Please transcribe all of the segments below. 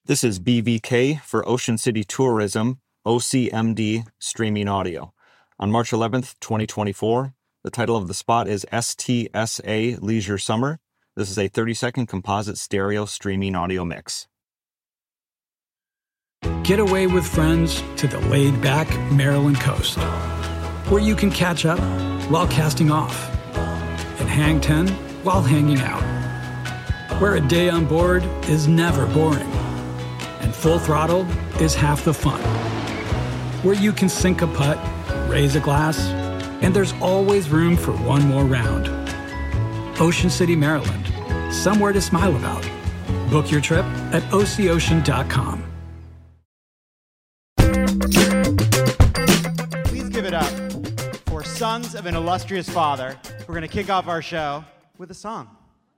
This is BVK for Ocean City Tourism, OCMD Streaming Audio. On March 11th, 2024, the title of the spot is STSA Leisure Summer. This is a 30-second composite stereo streaming audio mix. Get away with friends to the laid-back Maryland coast, where you can catch up while casting off and hang 10 while hanging out, where a day on board is never boring and full throttle is half the fun, where you can sink a putt, raise a glass, and there's always room for one more round. Ocean City, Maryland, somewhere to smile about. Book your trip at OCOcean.com. Please give it up for Sons of an Illustrious Father. We're going to kick off our show with a song.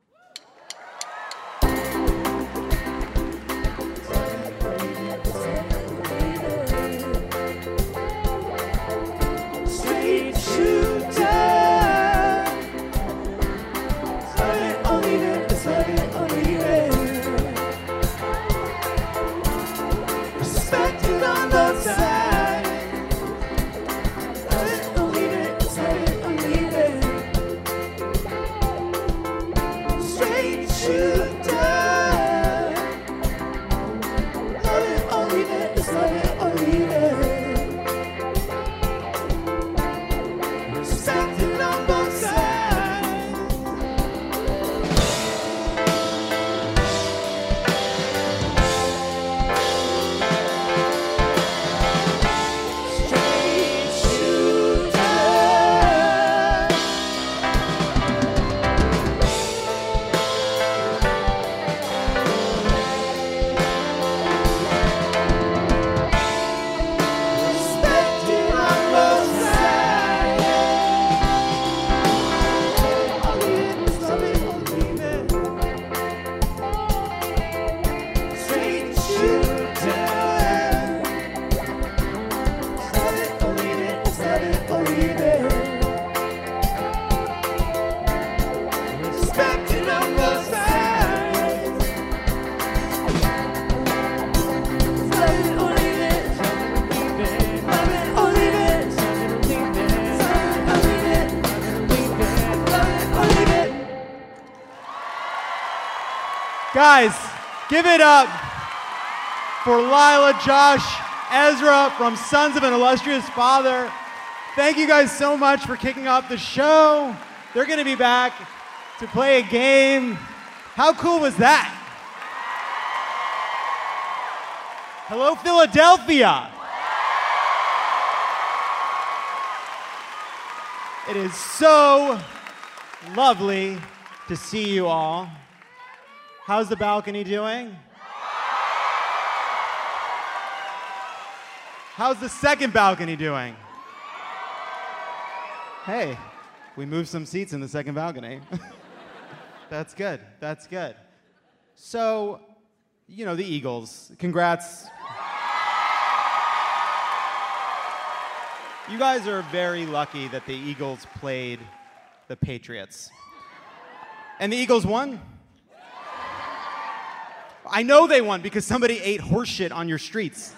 Guys, give it up for Lila, Josh, Ezra from Sons of an Illustrious Father. Thank you guys so much for kicking off the show. They're going to be back to play a game. How cool was that? Hello, Philadelphia. It is so lovely to see you all. How's the balcony doing? How's the second balcony doing? Hey, we moved some seats in the second balcony. That's good. That's good. So, you know, the Eagles. Congrats. You guys are very lucky that the Eagles played the Patriots. And the Eagles won? I know they won because somebody ate horse shit on your streets.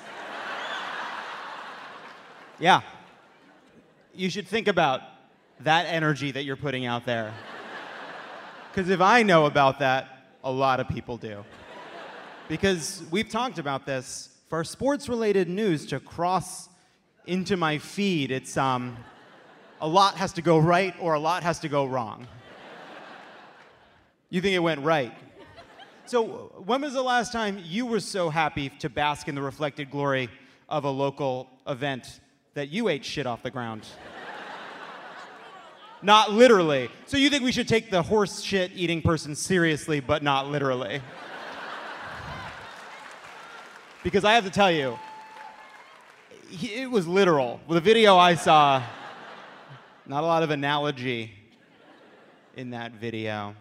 Yeah. You should think about that energy that you're putting out there. Because if I know about that, a lot of people do. Because we've talked about this. For sports-related news to cross into my feed, it's a lot has to go right or a lot has to go wrong. You think it went right? So when was the last time you were so happy to bask in the reflected glory of a local event that you ate shit off the ground? Not literally. So you think we should take the horse shit eating person seriously, but not literally? Because I have to tell you, it was literal. With the video I saw, not a lot of analogy in that video.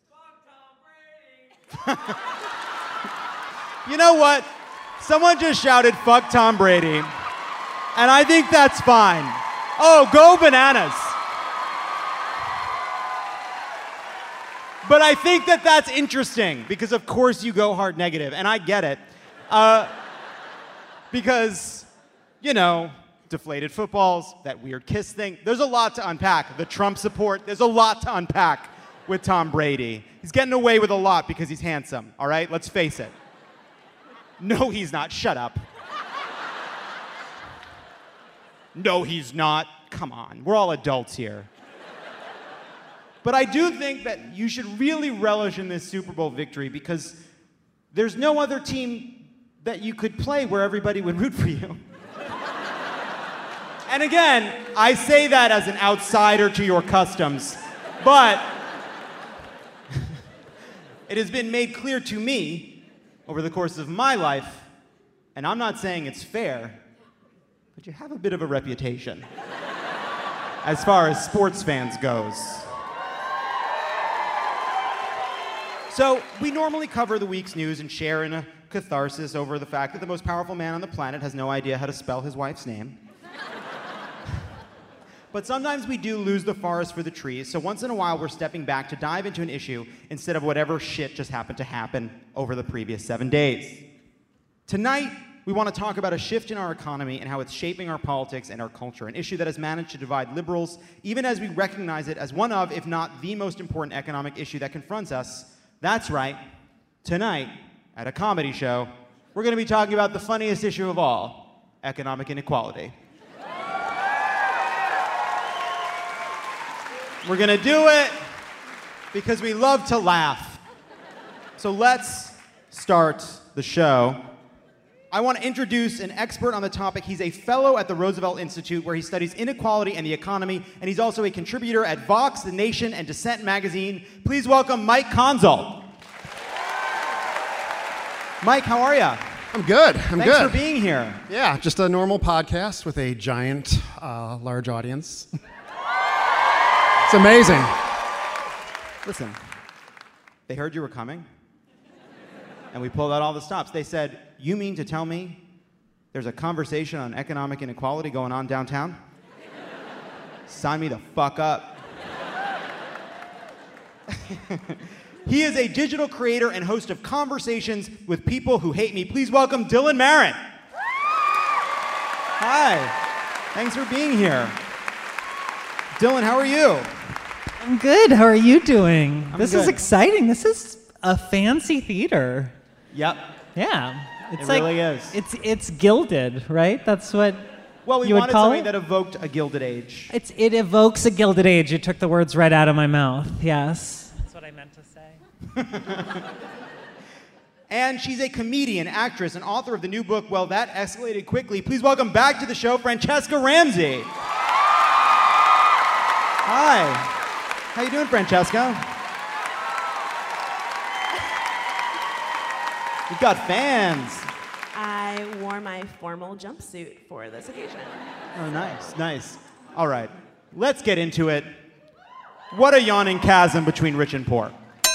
You know what? Someone just shouted, "Fuck Tom Brady." And I think that's fine. Oh, go bananas. But I think that that's interesting because, of course, you go hard negative, and I get it. Because, deflated footballs, that weird kiss thing. There's a lot to unpack. The Trump support, there's a lot to unpack with Tom Brady. He's getting away with a lot because he's handsome, all right? Let's face it. No, he's not. Shut up. No, he's not. Come on. We're all adults here. But I do think that you should really relish in this Super Bowl victory because there's no other team that you could play where everybody would root for you. And again, I say that as an outsider to your customs, but it has been made clear to me over the course of my life, and I'm not saying it's fair, but you have a bit of a reputation as far as sports fans goes. So we normally cover the week's news and share in a catharsis over the fact that the most powerful man on the planet has no idea how to spell his wife's name. But sometimes we do lose the forest for the trees, so once in a while we're stepping back to dive into an issue instead of whatever shit just happened to happen over the previous 7 days. Tonight, we want to talk about a shift in our economy and how it's shaping our politics and our culture, an issue that has managed to divide liberals, even as we recognize it as one of, if not the most important economic issue that confronts us. That's right, tonight, at a comedy show, we're going to be talking about the funniest issue of all, economic inequality. We're going to do it because we love to laugh. So let's start the show. I want to introduce an expert on the topic. He's a fellow at the Roosevelt Institute where he studies inequality and the economy, and he's also a contributor at Vox, The Nation, and Dissent magazine. Please welcome Mike Conzol. Mike, how are you? I'm good. Thanks for being here. Yeah, just a normal podcast with a giant, large audience. It's amazing. Listen, they heard you were coming, and we pulled out all the stops. They said, "You mean to tell me there's a conversation on economic inequality going on downtown?" Sign me the fuck up. He is a digital creator and host of Conversations with People Who Hate Me. Please welcome Dylan Marron. Hi. Thanks for being here. Dylan, how are you? I'm good. How are you doing? This is exciting. This is a fancy theater. Yep. Yeah. It's It really is. It's gilded, right? That's what Well, we you would wanted call something it? that evoked a Gilded Age. It evokes a gilded age. You took the words right out of my mouth. Yes. That's what I meant to say. And she's a comedian, actress, and author of the new book, Well, That Escalated Quickly. Please welcome back to the show, Franchesca Ramsey. Hi. How you doing, Francesca? We've got fans. I wore my formal jumpsuit for this occasion. Oh, nice, nice. All right, let's get into it. What a yawning chasm between rich and poor.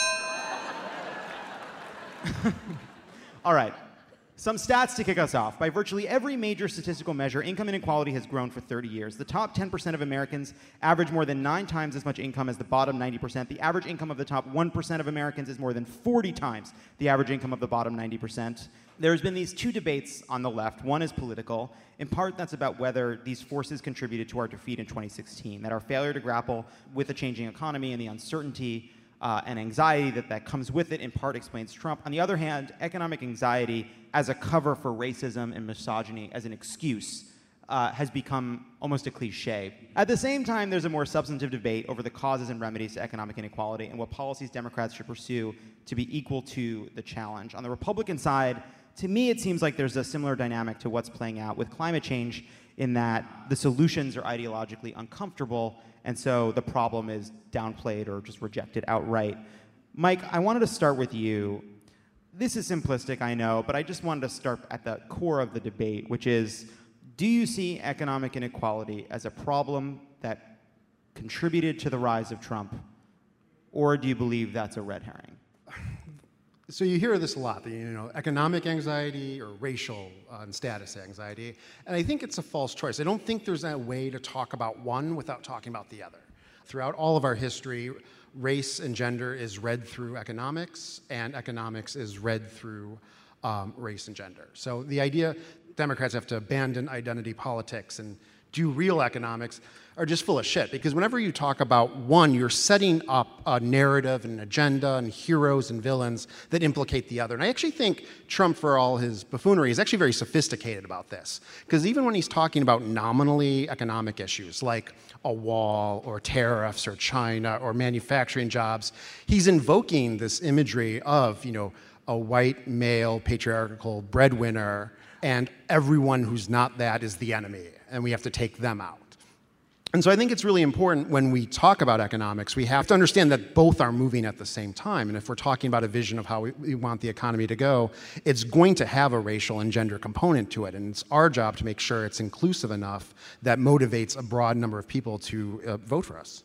All right, some stats to kick us off. By virtually every major statistical measure, income inequality has grown for 30 years. The top 10% of Americans average more than 9 times as much income as the bottom 90%. The average income of the top 1% of Americans is more than 40 times the average income of the bottom 90%. There's been these two debates on the left. One is political. In part, that's about whether these forces contributed to our defeat in 2016, that our failure to grapple with the changing economy and the uncertainty and anxiety that comes with it in part explains Trump. On the other hand, economic anxiety as a cover for racism and misogyny, as an excuse, has become almost a cliche. At the same time, there's a more substantive debate over the causes and remedies to economic inequality and what policies Democrats should pursue to be equal to the challenge. On the Republican side, to me, it seems like there's a similar dynamic to what's playing out with climate change in that the solutions are ideologically uncomfortable, and so the problem is downplayed or just rejected outright. Mike, I wanted to start with you. This is simplistic, I know, but I just wanted to start at the core of the debate, which is, do you see economic inequality as a problem that contributed to the rise of Trump, or do you believe that's a red herring? So you hear this a lot, economic anxiety or racial and status anxiety, and I think it's a false choice. I don't think there's a way to talk about one without talking about the other. Throughout all of our history, race and gender is read through economics, and economics is read through race and gender. So the idea Democrats have to abandon identity politics and do real economics are just full of shit. Because whenever you talk about one, you're setting up a narrative and an agenda and heroes and villains that implicate the other. And I actually think Trump, for all his buffoonery, is actually very sophisticated about this. Because even when he's talking about nominally economic issues like a wall or tariffs or China or manufacturing jobs, he's invoking this imagery of, a white male patriarchal breadwinner, and everyone who's not that is the enemy, and we have to take them out. And so I think it's really important when we talk about economics, we have to understand that both are moving at the same time. And if we're talking about a vision of how we want the economy to go, it's going to have a racial and gender component to it. And it's our job to make sure it's inclusive enough that motivates a broad number of people to vote for us.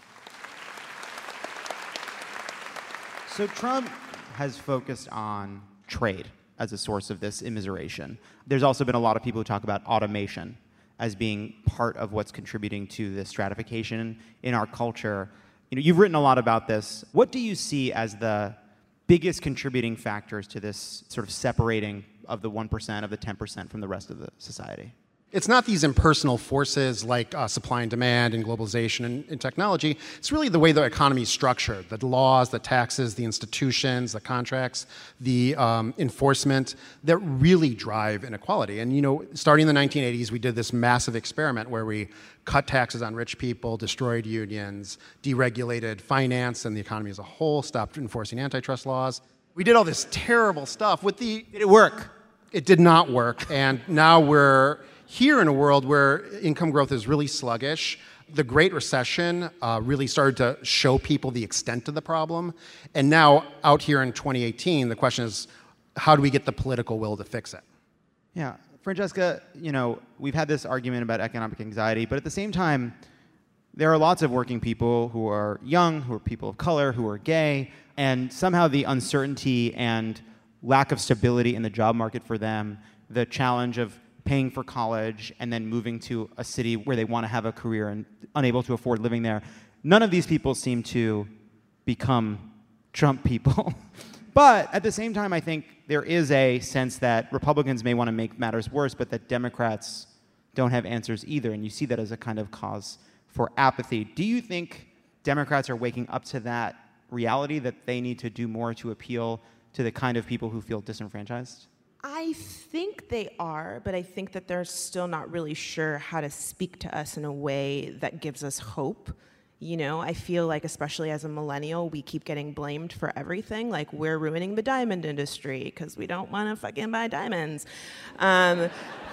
So Trump has focused on trade as a source of this immiseration. There's also been a lot of people who talk about automation as being part of what's contributing to this stratification in our culture. You've written a lot about this. What do you see as the biggest contributing factors to this sort of separating of the 1%, of the 10% from the rest of the society? It's not these impersonal forces like supply and demand and globalization and technology. It's really the way the economy is structured, the laws, the taxes, the institutions, the contracts, the enforcement that really drive inequality. And, starting in the 1980s, we did this massive experiment where we cut taxes on rich people, destroyed unions, deregulated finance and the economy as a whole, stopped enforcing antitrust laws. We did all this terrible stuff with the... Did it work? It did not work. And now we're here in a world where income growth is really sluggish. The Great Recession really started to show people the extent of the problem. And now, out here in 2018, the question is, how do we get the political will to fix it? Yeah. Francesca, we've had this argument about economic anxiety, but at the same time, there are lots of working people who are young, who are people of color, who are gay, and somehow the uncertainty and lack of stability in the job market for them, the challenge of paying for college and then moving to a city where they want to have a career and unable to afford living there. None of these people seem to become Trump people. But at the same time, I think there is a sense that Republicans may want to make matters worse, but that Democrats don't have answers either. And you see that as a kind of cause for apathy. Do you think Democrats are waking up to that reality that they need to do more to appeal to the kind of people who feel disenfranchised? I think they are, but I think that they're still not really sure how to speak to us in a way that gives us hope. I feel like, especially as a millennial, we keep getting blamed for everything. Like, we're ruining the diamond industry because we don't want to fucking buy diamonds. I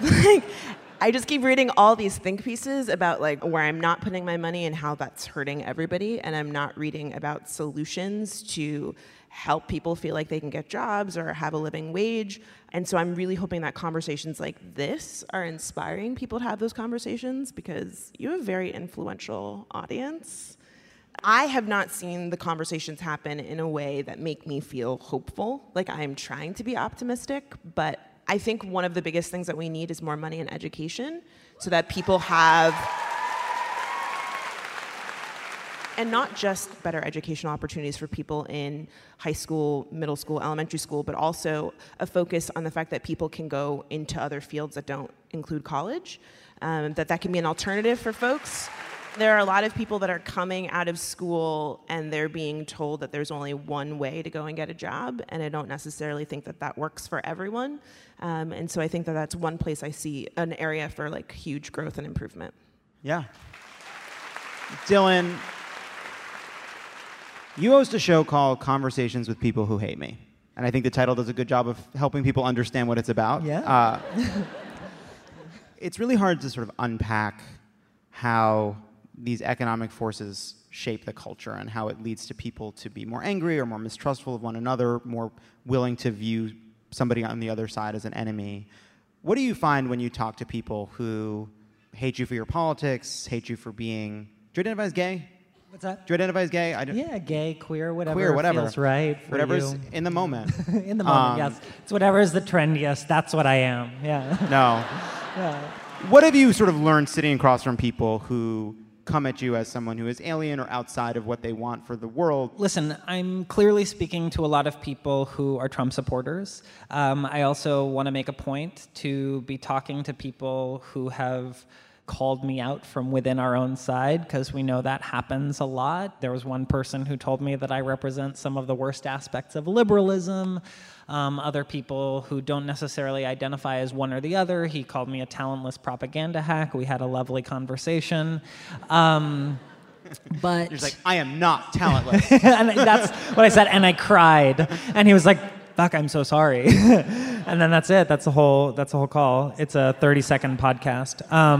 just keep reading all these think pieces about where I'm not putting my money and how that's hurting everybody, and I'm not reading about solutions to help people feel like they can get jobs or have a living wage. And so I'm really hoping that conversations like this are inspiring people to have those conversations, because you have a very influential audience. I have not seen the conversations happen in a way that make me feel hopeful. I'm trying to be optimistic, but I think one of the biggest things that we need is more money in education so that people have... And not just better educational opportunities for people in high school, middle school, elementary school, but also a focus on the fact that people can go into other fields that don't include college, that can be an alternative for folks. There are a lot of people that are coming out of school and they're being told that there's only one way to go and get a job, and I don't necessarily think that works for everyone. And so I think that's one place I see an area for huge growth and improvement. Yeah. Dylan, you host a show called Conversations with People Who Hate Me. And I think the title does a good job of helping people understand what it's about. Yeah. It's really hard to sort of unpack how these economic forces shape the culture and how it leads to people to be more angry or more mistrustful of one another, more willing to view somebody on the other side as an enemy. What do you find when you talk to people who hate you for your politics, hate you for being... Do you identify as gay? What's that? Do you identify as gay? Yeah, gay, queer, whatever. Queer, whatever. Feels right for Whatever's you. in the moment. In the moment, yes. It's whatever is the trendiest. That's what I am. Yeah. No. Yeah. What have you sort of learned sitting across from people who come at you as someone who is alien or outside of what they want for the world. Listen, I'm clearly speaking to a lot of people who are Trump supporters. I also want to make a point to be talking to people who have called me out from within our own side, because we know that happens a lot. There was one person who told me that I represent some of the worst aspects of liberalism. Other people who don't necessarily identify as one or the other. He called me a talentless propaganda hack. We had a lovely conversation. But You're like, I am not talentless. and that's what I said, and I cried. And he was like, fuck, I'm so sorry. And then that's it. That's the whole call. It's a 30-second podcast.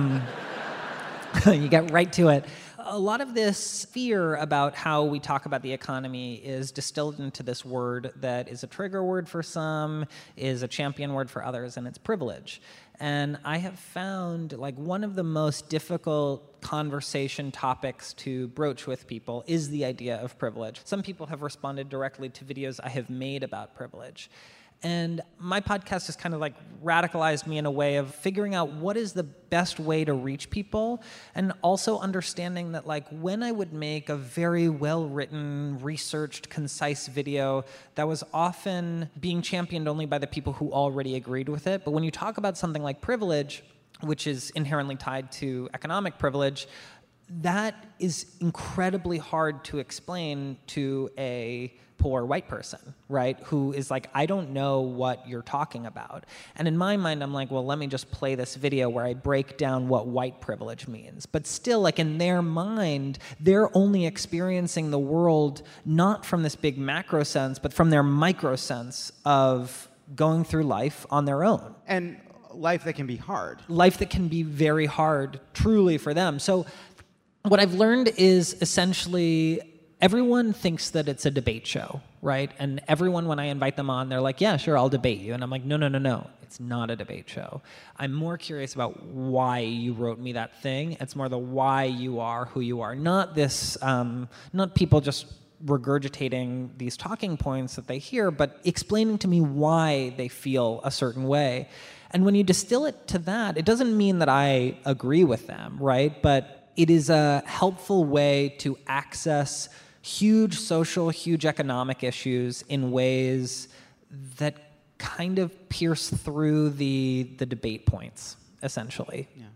You get right to it. A lot of this fear about how we talk about the economy is distilled into this word that is a trigger word for some, is a champion word for others, and it's privilege. And I have found like one of the most difficult conversation topics to broach with people is the idea of privilege. Some people have responded directly to videos I have made about privilege. And my podcast has kind of like radicalized me in a way of figuring out what is the best way to reach people, and also understanding that like when I would make a very well-written, researched, concise video that was often being championed only by the people who already agreed with it. But when you talk about something like privilege, which is inherently tied to economic privilege, that is incredibly hard to explain to a poor white person, right? Who is like, I don't know what you're talking about. And in my mind, I'm like, well, let me just play this video where I break down what white privilege means. But still, like in their mind, they're only experiencing the world not from this big macro sense, but from their micro sense of going through life on their own. And life that can be hard. Life that can be very hard, truly, for them. So what I've learned is essentially everyone thinks that it's a debate show, right? And everyone, when I invite them on, they're like, yeah, sure, I'll debate you. And I'm like, no. It's not a debate show. I'm more curious about why you wrote me that thing. It's more the why you are who you are. Not this, not people just regurgitating these talking points that they hear, but explaining to me why they feel a certain way. And when you distill it to that, it doesn't mean that I agree with them, right? But it is a helpful way to access huge social, huge economic issues in ways that kind of pierce through the debate points, essentially. Yeah.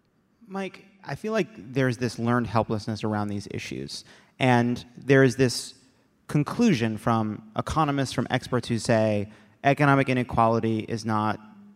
Mike, I feel like there's this learned helplessness around these issues. And there's this conclusion from economists, from experts who say economic inequality is not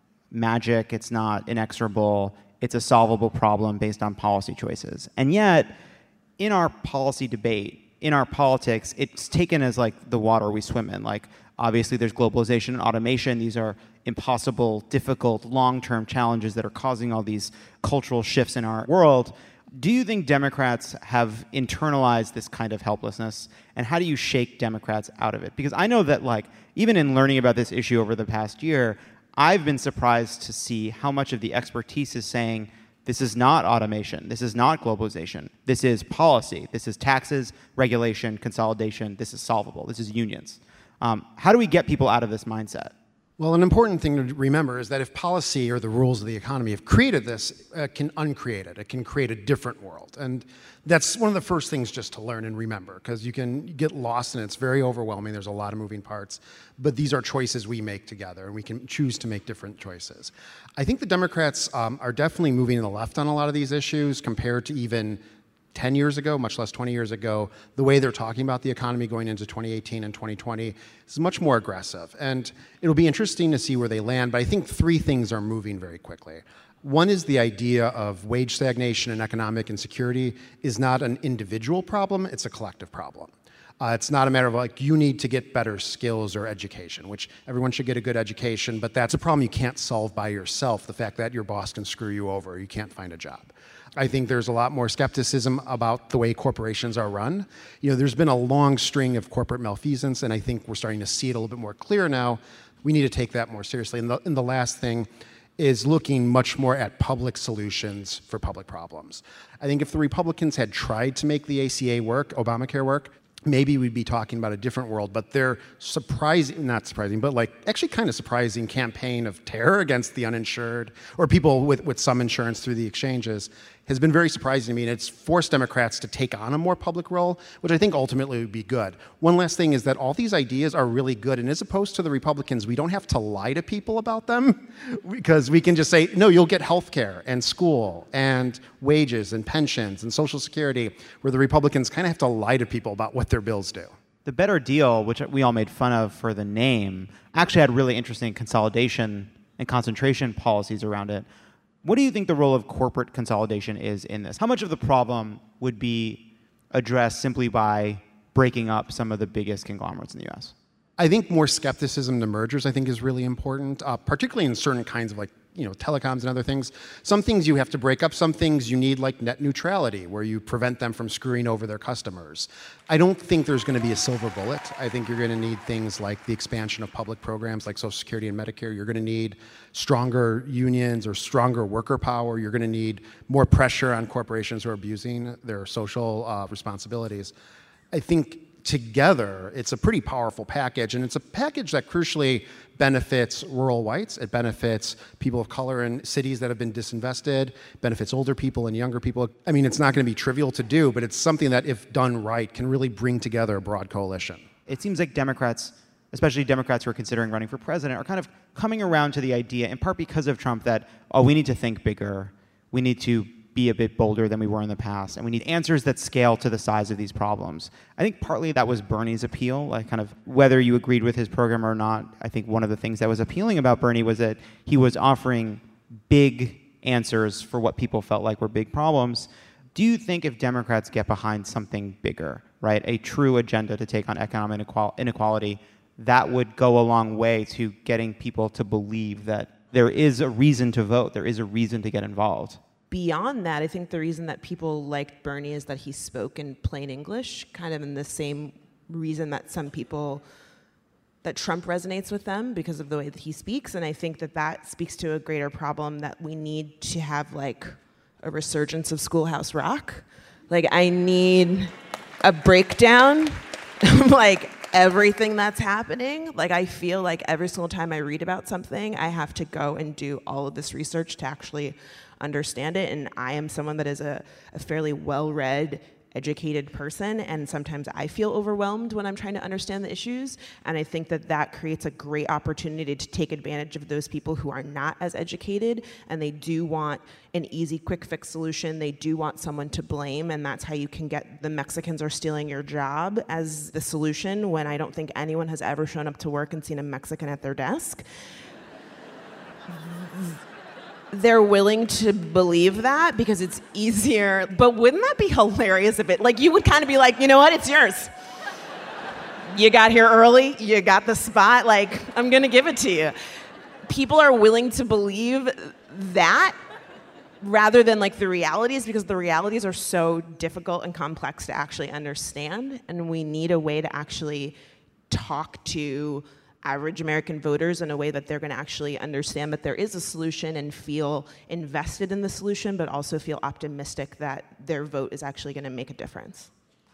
magic, it's not inexorable, it's a solvable problem based on policy choices. And yet, in our policy debate, in our politics, it's taken as like the water we swim in. Like, obviously there's globalization and automation. These are impossible, difficult, long-term challenges that are causing all these cultural shifts in our world. Do you think Democrats have internalized this kind of helplessness? And how do you shake Democrats out of it? Because I know that like, even in learning about this issue over the past year, I've been surprised to see how much of the expertise is saying, this is not automation, this is not globalization, this is policy, this is taxes, regulation, consolidation, this is solvable, this is unions. How do we get people out of this mindset? Well, an important thing to remember is that if policy or the rules of the economy have created this, it can uncreate it. It can create a different world. And that's one of the first things just to learn and remember, because you can get lost and it's very overwhelming. There's a lot of moving parts. But these are choices we make together, and we can choose to make different choices. I think the Democrats are definitely moving to the left on a lot of these issues compared to even 10 years ago, much less 20 years ago. The way they're talking about the economy going into 2018 and 2020 is much more aggressive. And it'll be interesting to see where they land, but I think three things are moving very quickly. One is the idea of wage stagnation and economic insecurity is not an individual problem, it's a collective problem. It's not a matter of like, you need to get better skills or education, which everyone should get a good education, but that's a problem you can't solve by yourself, the fact that your boss can screw you over, you can't find a job. I think there's a lot more skepticism about the way corporations are run. You know, there's been a long string of corporate malfeasance, and I think we're starting to see it a little bit more clear now. We need to take that more seriously. And the last thing is looking much more at public solutions for public problems. I think if the Republicans had tried to make the ACA work, Obamacare work, maybe we'd be talking about a different world, but their not surprising, but like actually kind of surprising campaign of terror against the uninsured or people with some insurance through the exchanges has been very surprising to me, and it's forced Democrats to take on a more public role, which I think ultimately would be good. One last thing is that all these ideas are really good, and as opposed to the Republicans, we don't have to lie to people about them, because we can just say, no, you'll get health care and school and wages and pensions and Social Security, where the Republicans kind of have to lie to people about what their bills do. The Better Deal, which we all made fun of for the name, actually had really interesting consolidation and concentration policies around it. What do you think the role of corporate consolidation is in this? How much of the problem would be addressed simply by breaking up some of the biggest conglomerates in the US? I think more skepticism to mergers, I think, is really important, particularly in certain kinds of telecoms and other things. Some things you have to break up. Some things you need, like net neutrality, where you prevent them from screwing over their customers. I don't think there's going to be a silver bullet. I think you're going to need things like the expansion of public programs like Social Security and Medicare. You're going to need stronger unions or stronger worker power. You're going to need more pressure on corporations who are abusing their social responsibilities. I think together, it's a pretty powerful package, and it's a package that crucially benefits rural whites. It benefits people of color in cities that have been disinvested, benefits older people and younger people. I mean, it's not going to be trivial to do, but it's something that, if done right, can really bring together a broad coalition. It seems like Democrats, especially Democrats who are considering running for president, are kind of coming around to the idea, in part because of Trump, that, we need to think bigger. We need to be a bit bolder than we were in the past, and we need answers that scale to the size of these problems. I think partly that was Bernie's appeal, like kind of whether you agreed with his program or not. I think one of the things that was appealing about Bernie was that he was offering big answers for what people felt like were big problems. Do you think if Democrats get behind something bigger, right, a true agenda to take on economic inequality, that would go a long way to getting people to believe that there is a reason to vote, there is a reason to get involved? Beyond that, I think the reason that people liked Bernie is that he spoke in plain English, kind of in the same reason that that Trump resonates with them, because of the way that he speaks. And I think that speaks to a greater problem, that we need to have like a resurgence of Schoolhouse Rock. Like, I need a breakdown of like everything that's happening. Like, I feel like every single time I read about something, I have to go and do all of this research to actually understand it. And I am someone that is a fairly well-read, educated person, and sometimes I feel overwhelmed when I'm trying to understand the issues. And I think that creates a great opportunity to take advantage of those people who are not as educated, and they do want an easy, quick fix solution. They do want someone to blame, and that's how you can get the Mexicans are stealing your job as the solution, when I don't think anyone has ever shown up to work and seen a Mexican at their desk. They're willing to believe that because it's easier. But wouldn't that be hilarious if you would kind of be like, you know what, it's yours. You got here early, you got the spot, I'm gonna give it to you. People are willing to believe that rather than the realities, because the realities are so difficult and complex to actually understand, and we need a way to actually talk to average American voters in a way that they're going to actually understand that there is a solution and feel invested in the solution, but also feel optimistic that their vote is actually going to make a difference.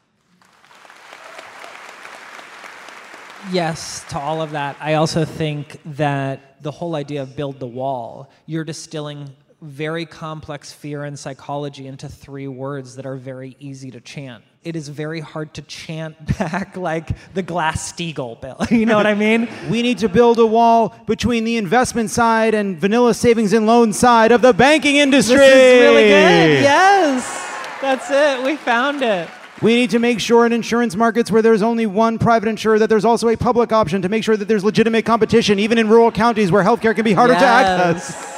Yes, to all of that. I also think that the whole idea of build the wall, you're distilling very complex fear and psychology into 3 words that are very easy to chant. It is very hard to chant back the Glass-Steagall bill. You know what I mean? We need to build a wall between the investment side and vanilla savings and loan side of the banking industry. This is really good. Yes, that's it. We found it. We need to make sure in insurance markets where there's only one private insurer that there's also a public option to make sure that there's legitimate competition, even in rural counties where healthcare can be harder to access.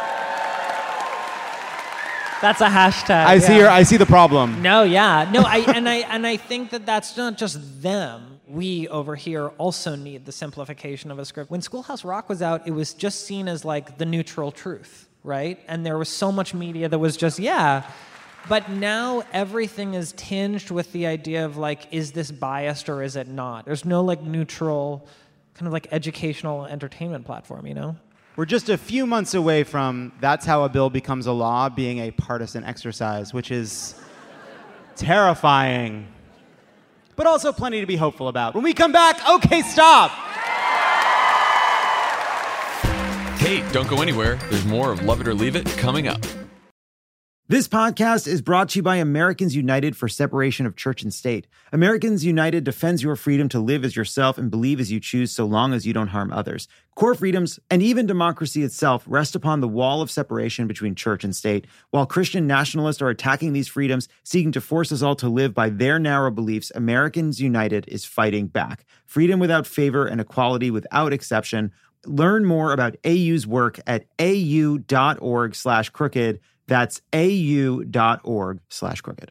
That's a hashtag. I see the problem. No, yeah. No, I think that that's not just them. We over here also need the simplification of a script. When Schoolhouse Rock was out, it was just seen as the neutral truth, right? And there was so much media that was just, yeah. But now everything is tinged with the idea of is this biased or is it not? There's no neutral kind of educational entertainment platform, you know? We're just a few months away from That's How a Bill Becomes a Law being a partisan exercise, which is terrifying, but also plenty to be hopeful about. When we come back, okay, stop! Hey, don't go anywhere. There's more of Love It or Leave It coming up. This podcast is brought to you by Americans United for Separation of Church and State. Americans United defends your freedom to live as yourself and believe as you choose so long as you don't harm others. Core freedoms and even democracy itself rest upon the wall of separation between church and state. While Christian nationalists are attacking these freedoms, seeking to force us all to live by their narrow beliefs, Americans United is fighting back. Freedom without favor and equality without exception. Learn more about AU's work at au.org/crooked. That's au.org/crooked.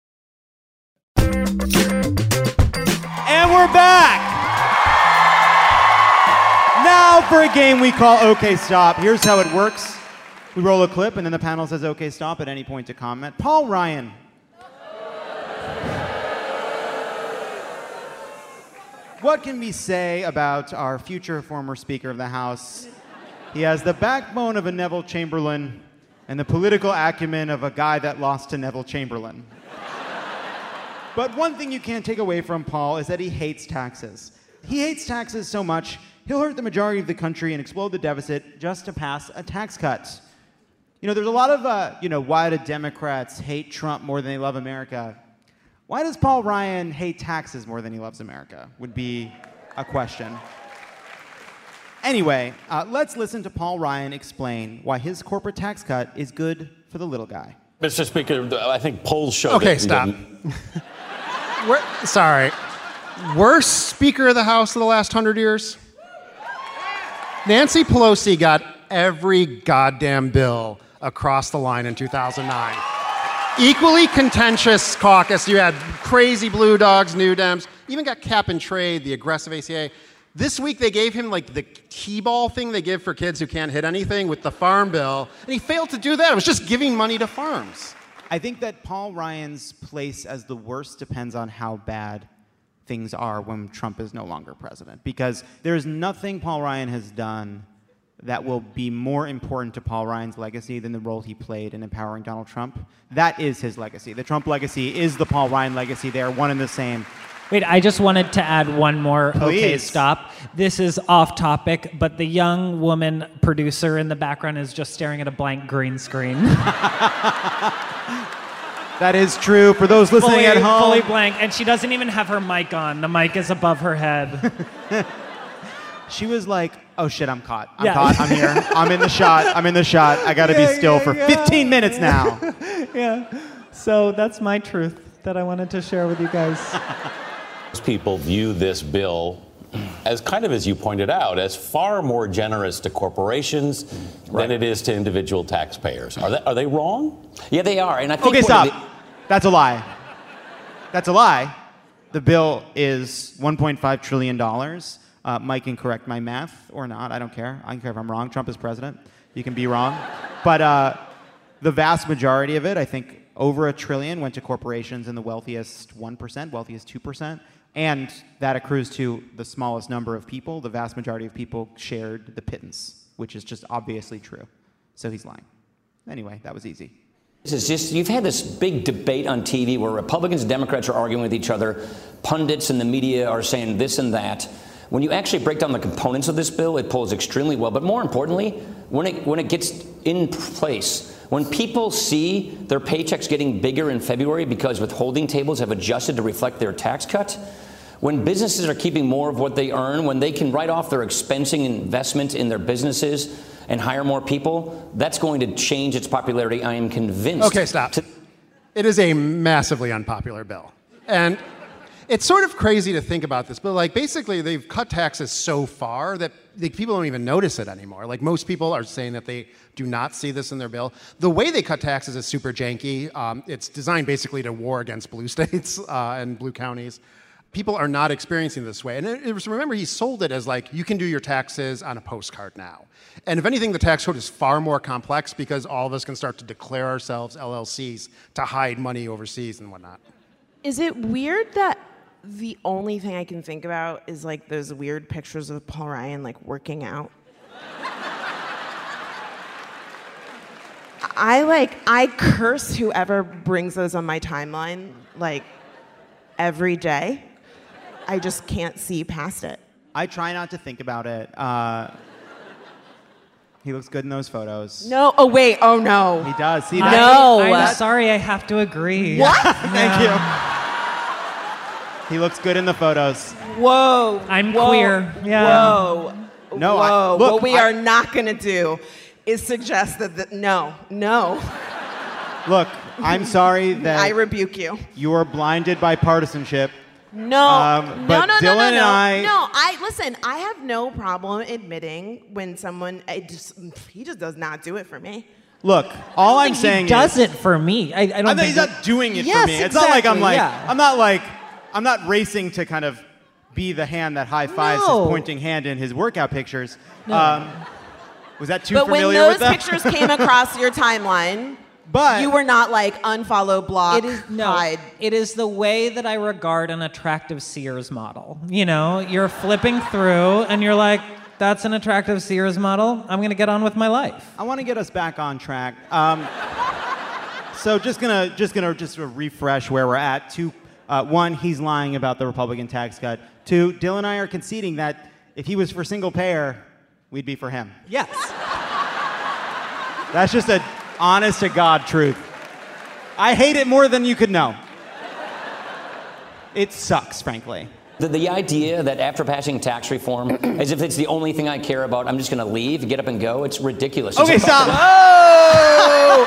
And we're back! Now for a game we call OK Stop. Here's how it works. We roll a clip and then the panel says OK Stop at any point to comment. Paul Ryan. What can we say about our future former Speaker of the House? He has the backbone of a Neville Chamberlain and the political acumen of a guy that lost to Neville Chamberlain. But one thing you can't take away from Paul is that he hates taxes. He hates taxes so much, he'll hurt the majority of the country and explode the deficit just to pass a tax cut. You know, there's a lot of, why do Democrats hate Trump more than they love America? Why does Paul Ryan hate taxes more than he loves America? Would be a question. Anyway, let's listen to Paul Ryan explain why his corporate tax cut is good for the little guy. Mr. Speaker, I think polls show Okay, that stop. Sorry. Worst Speaker of the House of the last 100 years? Nancy Pelosi got every goddamn bill across the line in 2009. Equally contentious caucus. You had crazy blue dogs, New Dems, even got cap and trade, the aggressive ACA. This week they gave him like the T-ball thing they give for kids who can't hit anything with the farm bill, and he failed to do that. It was just giving money to farms. I think that Paul Ryan's place as the worst depends on how bad things are when Trump is no longer president. Because there's nothing Paul Ryan has done that will be more important to Paul Ryan's legacy than the role he played in empowering Donald Trump. That is his legacy. The Trump legacy is the Paul Ryan legacy. They are one and the same. Wait, I just wanted to add one more OK Please. Stop. This is off topic, but the young woman producer in the background is just staring at a blank green screen. That is true for those listening at home. Fully blank, and she doesn't even have her mic on. The mic is above her head. She was like, oh shit, I'm caught. I'm Yeah. caught. I'm here. I'm in the shot. I gotta be still for 15 minutes now. Yeah. So that's my truth that I wanted to share with you guys. Most people view this bill as kind of, as you pointed out, as far more generous to corporations than it is to individual taxpayers. Are they wrong? Yeah, they are. And I think Okay, stop. That's a lie. That's a lie. The bill is $1.5 trillion. Mike can correct my math or not. I don't care. I don't care if I'm wrong. Trump is president. You can be wrong. But the vast majority of it, I think over $1 trillion, went to corporations in the wealthiest 1%, wealthiest 2%. And that accrues to the smallest number of people. The vast majority of people shared the pittance, which is just obviously true. So he's lying. Anyway, that was easy. This is just, you've had this big debate on TV where Republicans and Democrats are arguing with each other. Pundits in the media are saying this and that. When you actually break down the components of this bill, it pulls extremely well. But more importantly, when it gets in place, when people see their paychecks getting bigger in February because withholding tables have adjusted to reflect their tax cut, when businesses are keeping more of what they earn, when they can write off their expensing investment in their businesses and hire more people, that's going to change its popularity, I am convinced. Okay, stop. It is a massively unpopular bill. And it's sort of crazy to think about this, but like basically they've cut taxes so far that people don't even notice it anymore. Like most people are saying that they do not see this in their bill. The way they cut taxes is super janky. It's designed basically to war against blue states and blue counties. People are not experiencing this way. And remember, he sold it as like, you can do your taxes on a postcard now. And if anything, the tax code is far more complex because all of us can start to declare ourselves LLCs to hide money overseas and whatnot. Is it weird that the only thing I can think about is like those weird pictures of Paul Ryan like working out? I curse whoever brings those on my timeline like every day. I just can't see past it. I try not to think about it. He looks good in those photos. No. Oh, wait. Oh, no. He does. See No. that? I'm sorry, I have to agree. What? Thank you. He looks good in the photos. Whoa. I'm whoa, queer. Yeah. Whoa. No, Whoa. look, what we are not going to do is suggest that no. Look, I'm sorry that I rebuke you. you are blinded by partisanship. No. But no. Dylan and I- No, listen, I have no problem admitting when someone, he just does not do it for me. Look, all I'm He saying does is it for me. I don't I know think he's that- not doing it Yes, for me. It's not like exactly, I'm not racing to kind of be the hand that high fives No. his pointing hand in his workout pictures. Was that too But when familiar those with that? pictures came across your timeline, But you were not like unfollow, block, It is hide. It is the way that I regard an attractive Sears model. You know, you're flipping through and you're like, that's an attractive Sears model. I'm gonna get on with my life. I want to get us back on track. So just gonna refresh where we're at. Two, one, he's lying about the Republican tax cut. Two, Dylan and I are conceding that if he was for single payer, we'd be for him. Yes. That's just a honest to God truth. I hate it more than you could know. It sucks, frankly. The idea that after passing tax reform, as if it's the only thing I care about, I'm just going to leave, get up and go, it's ridiculous. Okay, It's stop. Oh!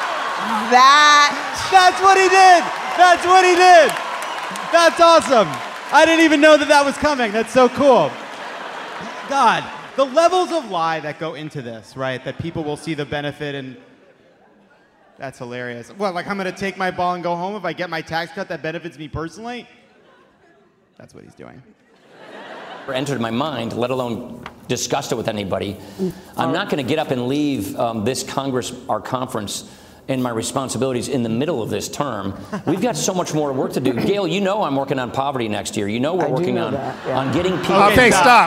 That's what he did. That's what he did. That's awesome. I didn't even know that was coming. That's so cool. God, the levels of lie that go into this, right? That people will see the benefit and that's hilarious. What, like I'm going to take my ball and go home if I get my tax cut that benefits me personally? That's what he's doing. entered my mind, let alone discussed it with anybody. I'm not going to get up and leave this Congress, our conference, and my responsibilities in the middle of this term. We've got so much more work to do. Gail, you know I'm working on poverty next year. You know we're working on getting people. Okay, stop.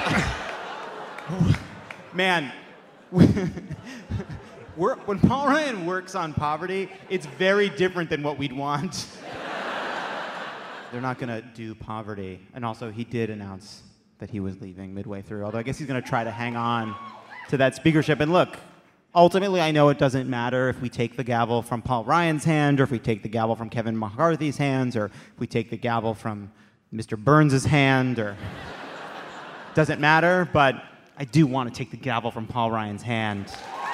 Man, when Paul Ryan works on poverty, it's very different than what we'd want. They're not going to do poverty. And also, he did announce that he was leaving midway through, although I guess he's going to try to hang on to that speakership. And look, ultimately, I know it doesn't matter if we take the gavel from Paul Ryan's hand, or if we take the gavel from Kevin McCarthy's hands, or if we take the gavel from Mr. Burns' hand, or... Doesn't matter, but I do want to take the gavel from Paul Ryan's hand.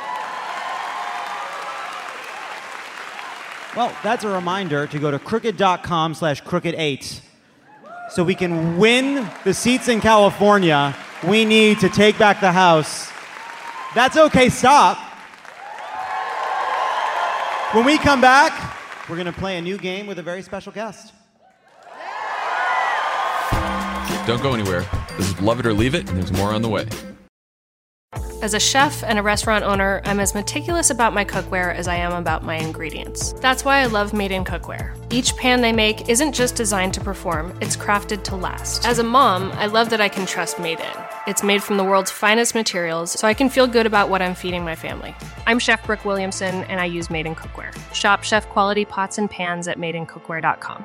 Well, that's a reminder to go to crooked.com/crooked8. So we can win the seats in California. We need to take back the House. That's okay, stop. When we come back, we're going to play a new game with a very special guest. Don't go anywhere. This is Love It or Leave It, and there's more on the way. As a chef and a restaurant owner, I'm as meticulous about my cookware as I am about my ingredients. That's why I love Made in Cookware. Each pan they make isn't just designed to perform, it's crafted to last. As a mom, I love that I can trust Made In. It's made from the world's finest materials, so I can feel good about what I'm feeding my family. I'm Chef Brooke Williamson, and I use Made in Cookware. Shop chef quality pots and pans at madeincookware.com.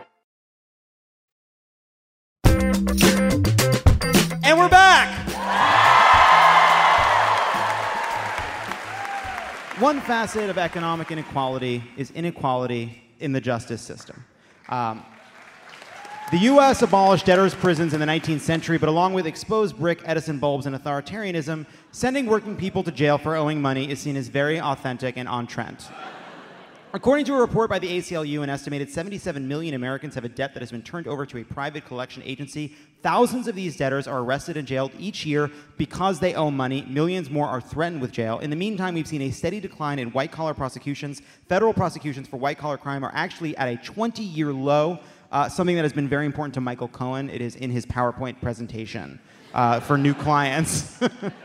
And we're back! One facet of economic inequality is inequality in the justice system. The U.S. abolished debtors' prisons in the 19th century, but along with exposed brick, Edison bulbs, and authoritarianism, sending working people to jail for owing money is seen as very authentic and on trend. According to a report by the ACLU, an estimated 77 million Americans have a debt that has been turned over to a private collection agency. Thousands of these debtors are arrested and jailed each year because they owe money. Millions more are threatened with jail. In the meantime, we've seen a steady decline in white-collar prosecutions. Federal prosecutions for white-collar crime are actually at a 20-year low, something that has been very important to Michael Cohen. It is in his PowerPoint presentation for new clients.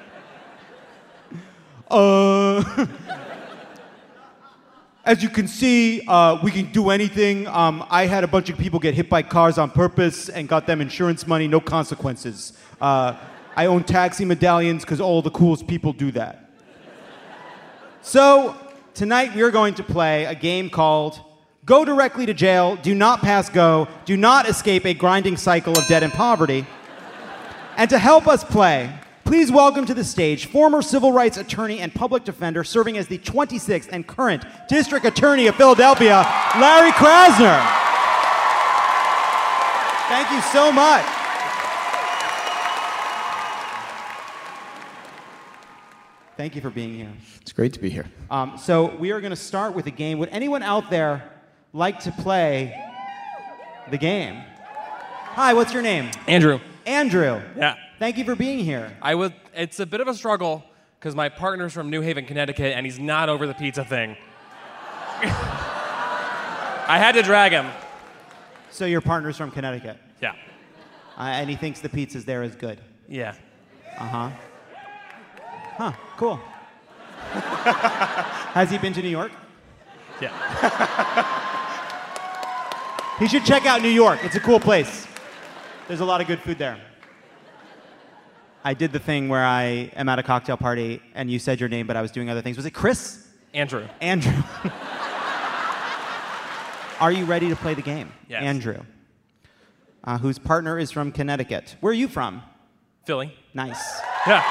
As you can see, we can do anything. I had a bunch of people get hit by cars on purpose and got them insurance money, no consequences. I own taxi medallions because all the coolest people do that. So, tonight we are going to play a game called Go Directly to Jail, Do Not Pass Go, Do Not Escape a Grinding Cycle of Debt and Poverty. And to help us play, Please welcome to the stage former civil rights attorney and public defender serving as the 26th and current District Attorney of Philadelphia, Larry Krasner. Thank you so much. Thank you for being here. It's great to be here. So we are going to start with a game. Would anyone out there like to play the game? Hi, what's your name? Andrew. Andrew. Yeah. Thank you for being here. It's a bit of a struggle because my partner's from New Haven, Connecticut, and he's not over the pizza thing. I had to drag him. So your partner's from Connecticut? Yeah. And he thinks the pizza's there is good? Yeah. Uh-huh. Huh, cool. Has he been to New York? Yeah. He should check out New York. It's a cool place. There's a lot of good food there. I did the thing where I am at a cocktail party and you said your name, but I was doing other things. Was it Chris? Andrew. Andrew. Are you ready to play the game? Yes. Andrew, whose partner is from Connecticut. Where are you from? Philly. Nice. Yeah.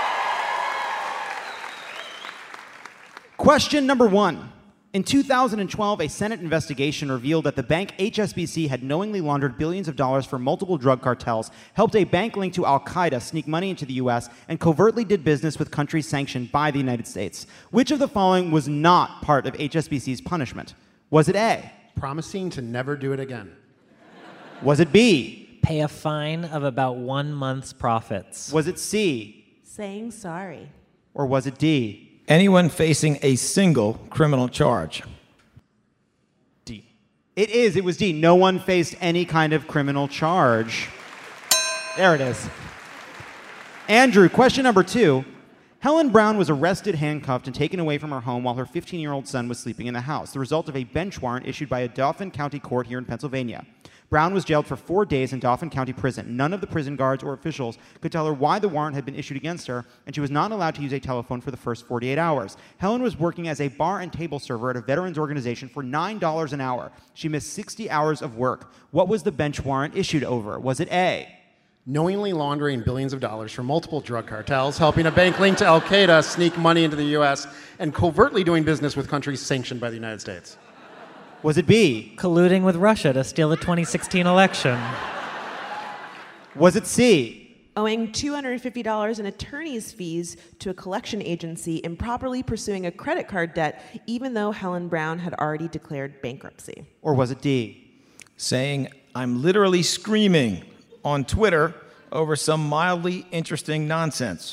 Question number 1. In 2012, a Senate investigation revealed that the bank HSBC had knowingly laundered billions of dollars for multiple drug cartels, helped a bank linked to Al-Qaeda sneak money into the U.S., and covertly did business with countries sanctioned by the United States. Which of the following was not part of HSBC's punishment? Was it A? Promising to never do it again. Was it B? Pay a fine of about 1 month's profits. Was it C? Saying sorry. Or was it D? Anyone facing a single criminal charge. D. It is. It was D. No one faced any kind of criminal charge. There it is. Andrew, question number 2. Helen Brown was arrested, handcuffed, and taken away from her home while her 15-year-old son was sleeping in the house, the result of a bench warrant issued by a Dauphin County court here in Pennsylvania. Brown was jailed for 4 days in Dauphin County Prison. None of the prison guards or officials could tell her why the warrant had been issued against her, and she was not allowed to use a telephone for the first 48 hours. Helen was working as a bar and table server at a veterans organization for $9 an hour. She missed 60 hours of work. What was the bench warrant issued over? Was it A? Knowingly laundering billions of dollars from multiple drug cartels, helping a bank linked to Al-Qaeda sneak money into the U.S., and covertly doing business with countries sanctioned by the United States? Was it B? Colluding with Russia to steal the 2016 election. Was it C? Owing $250 in attorney's fees to a collection agency, improperly pursuing a credit card debt, even though Helen Brown had already declared bankruptcy. Or was it D? Saying, I'm literally screaming on Twitter over some mildly interesting nonsense.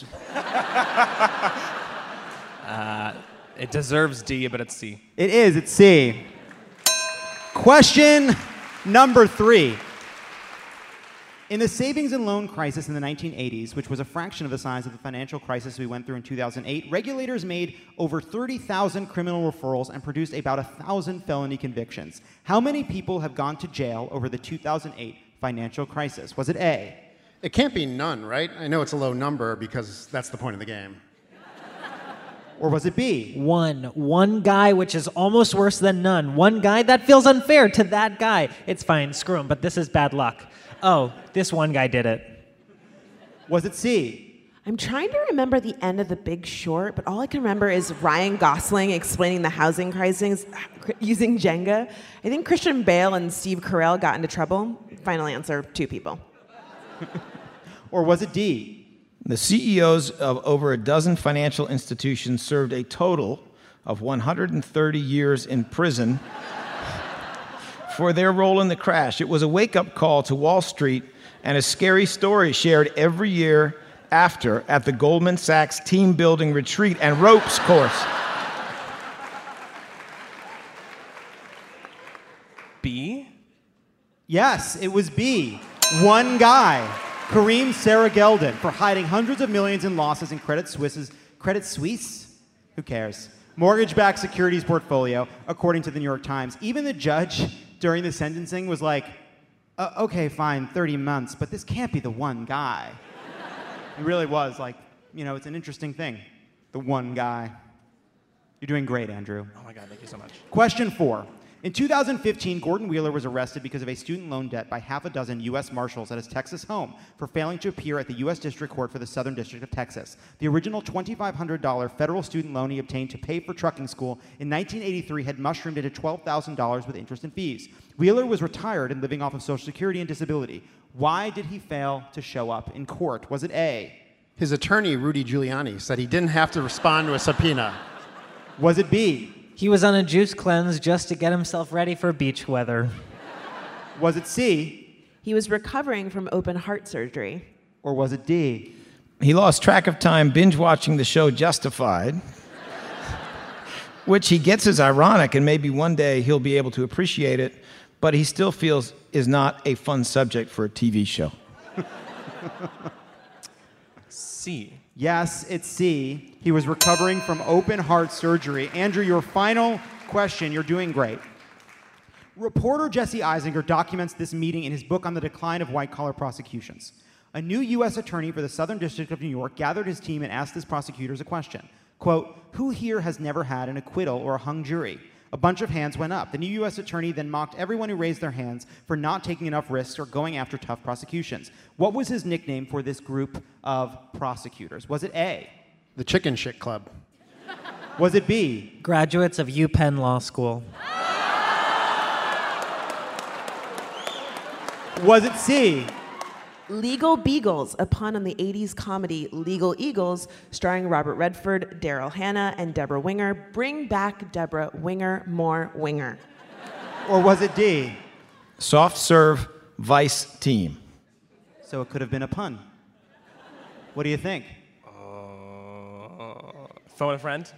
It deserves D, but it's C. It is. It's C. Question number 3. In the savings and loan crisis in the 1980s, which was a fraction of the size of the financial crisis we went through in 2008, regulators made over 30,000 criminal referrals and produced about 1,000 felony convictions. How many people have gone to jail over the 2008 financial crisis? Was it A? It can't be none, right? I know it's a low number because that's the point of the game. Or was it B? One guy, which is almost worse than none. One guy, that feels unfair to that guy. It's fine, screw him, but this is bad luck. Oh, this one guy did it. Was it C? I'm trying to remember the end of The Big Short, but all I can remember is Ryan Gosling explaining the housing crisis using Jenga. I think Christian Bale and Steve Carell got into trouble. Final answer, 2 people. Or was it D? The CEOs of over a dozen financial institutions served a total of 130 years in prison for their role in the crash. It was a wake-up call to Wall Street and a scary story shared every year after at the Goldman Sachs team building retreat and ropes course. B? Yes, it was B. One guy. Kareem Sarah-Geldon, for hiding hundreds of millions in losses in Credit Suisse? Who cares? Mortgage-backed securities portfolio, according to the New York Times. Even the judge during the sentencing was like, okay, fine, 30 months, but this can't be the one guy. It really was like, it's an interesting thing. The one guy. You're doing great, Andrew. Oh my God, thank you so much. Question 4. In 2015, Gordon Wheeler was arrested because of a student loan debt by half a dozen U.S. Marshals at his Texas home for failing to appear at the U.S. District Court for the Southern District of Texas. The original $2,500 federal student loan he obtained to pay for trucking school in 1983 had mushroomed into $12,000 with interest and fees. Wheeler was retired and living off of Social Security and disability. Why did he fail to show up in court? Was it A? His attorney, Rudy Giuliani, said he didn't have to respond to a subpoena. Was it B? He was on a juice cleanse just to get himself ready for beach weather. Was it C? He was recovering from open heart surgery. Or was it D? He lost track of time binge watching the show Justified, which he gets is ironic, and maybe one day he'll be able to appreciate it, but he still feels is not a fun subject for a TV show. C. Yes, it's C. He was recovering from open heart surgery. Andrew, your final question. You're doing great. Reporter Jesse Eisinger documents this meeting in his book on the decline of white-collar prosecutions. A new U.S. attorney for the Southern District of New York gathered his team and asked his prosecutors a question. Quote, "Who here has never had an acquittal or a hung jury?" A bunch of hands went up. The new U.S. attorney then mocked everyone who raised their hands for not taking enough risks or going after tough prosecutions. What was his nickname for this group of prosecutors? Was it A? The Chicken Shit Club. Was it B? Graduates of UPenn Law School. Was it C? Legal Beagles, a pun on the 80s comedy Legal Eagles, starring Robert Redford, Daryl Hannah, and Deborah Winger. Bring back Deborah Winger, more Winger. Or was it D? Soft serve vice team. So it could have been a pun. What do you think? Phone a friend?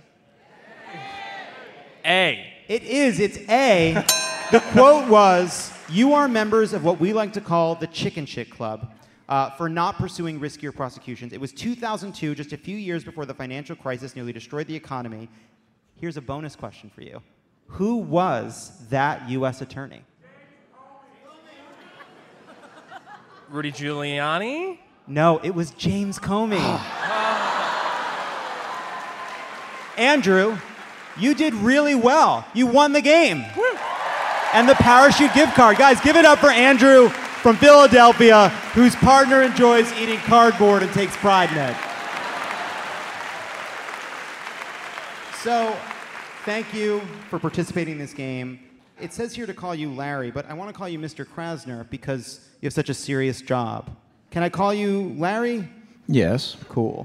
A. It is. It's A. The quote was, "You are members of what we like to call the Chicken Shit Club for not pursuing riskier prosecutions." It was 2002, just a few years before the financial crisis nearly destroyed the economy. Here's a bonus question for you. Who was that U.S. attorney? Rudy Giuliani? No, it was James Comey. Andrew, you did really well. You won the game. And the parachute gift card. Guys, give it up for Andrew from Philadelphia, whose partner enjoys eating cardboard and takes pride in it. So, thank you for participating in this game. It says here to call you Larry, but I want to call you Mr. Krasner because you have such a serious job. Can I call you Larry? Yes. Cool.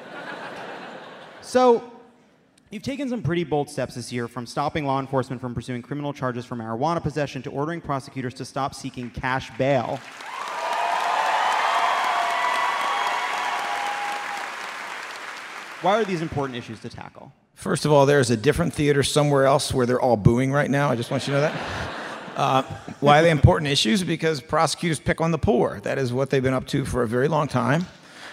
So, you've taken some pretty bold steps this year, from stopping law enforcement from pursuing criminal charges for marijuana possession to ordering prosecutors to stop seeking cash bail. Why are these important issues to tackle? First of all, there's a different theater somewhere else where they're all booing right now. I just want you to know that. Why are they important issues? Because prosecutors pick on the poor. That is what they've been up to for a very long time.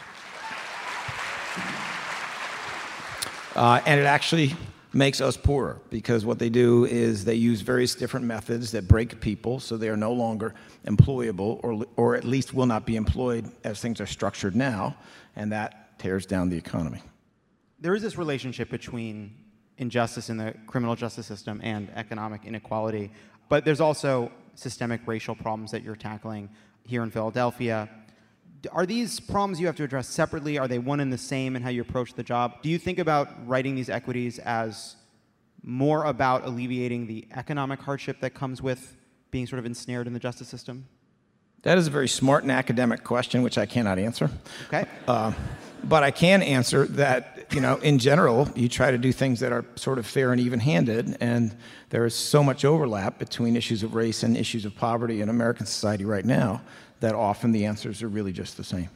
And it actually makes us poorer, because what they do is they use various different methods that break people so they are no longer employable, or at least will not be employed as things are structured now, and that tears down the economy. There is this relationship between injustice in the criminal justice system and economic inequality, but there's also systemic racial problems that you're tackling here in Philadelphia. Are these problems you have to address separately? Are they one and the same in how you approach the job? Do you think about writing these equities as more about alleviating the economic hardship that comes with being sort of ensnared in the justice system? That is a very smart and academic question, which I cannot answer. Okay. But I can answer that, in general, you try to do things that are sort of fair and even-handed, and there is so much overlap between issues of race and issues of poverty in American society right now that often the answers are really just the same.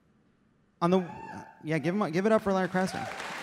Give it up for Larry Krasner.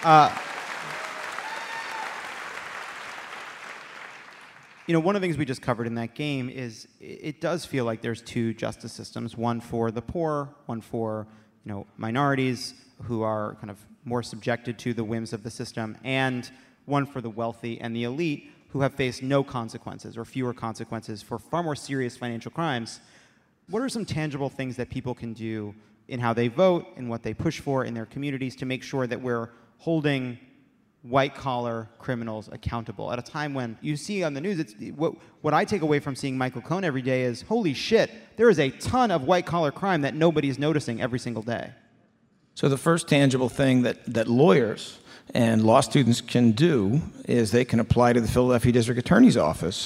One of the things we just covered in that game is it does feel like there's two justice systems, one for the poor, one for minorities who are kind of more subjected to the whims of the system, and one for the wealthy and the elite who have faced no consequences or fewer consequences for far more serious financial crimes. What are some tangible things that people can do in how they vote and what they push for in their communities to make sure that we're holding white-collar criminals accountable at a time when you see on the news, it's what I take away from seeing Michael Cohen every day is, holy shit, there is a ton of white-collar crime that nobody's noticing every single day. So the first tangible thing that lawyers and law students can do is they can apply to the Philadelphia District Attorney's Office.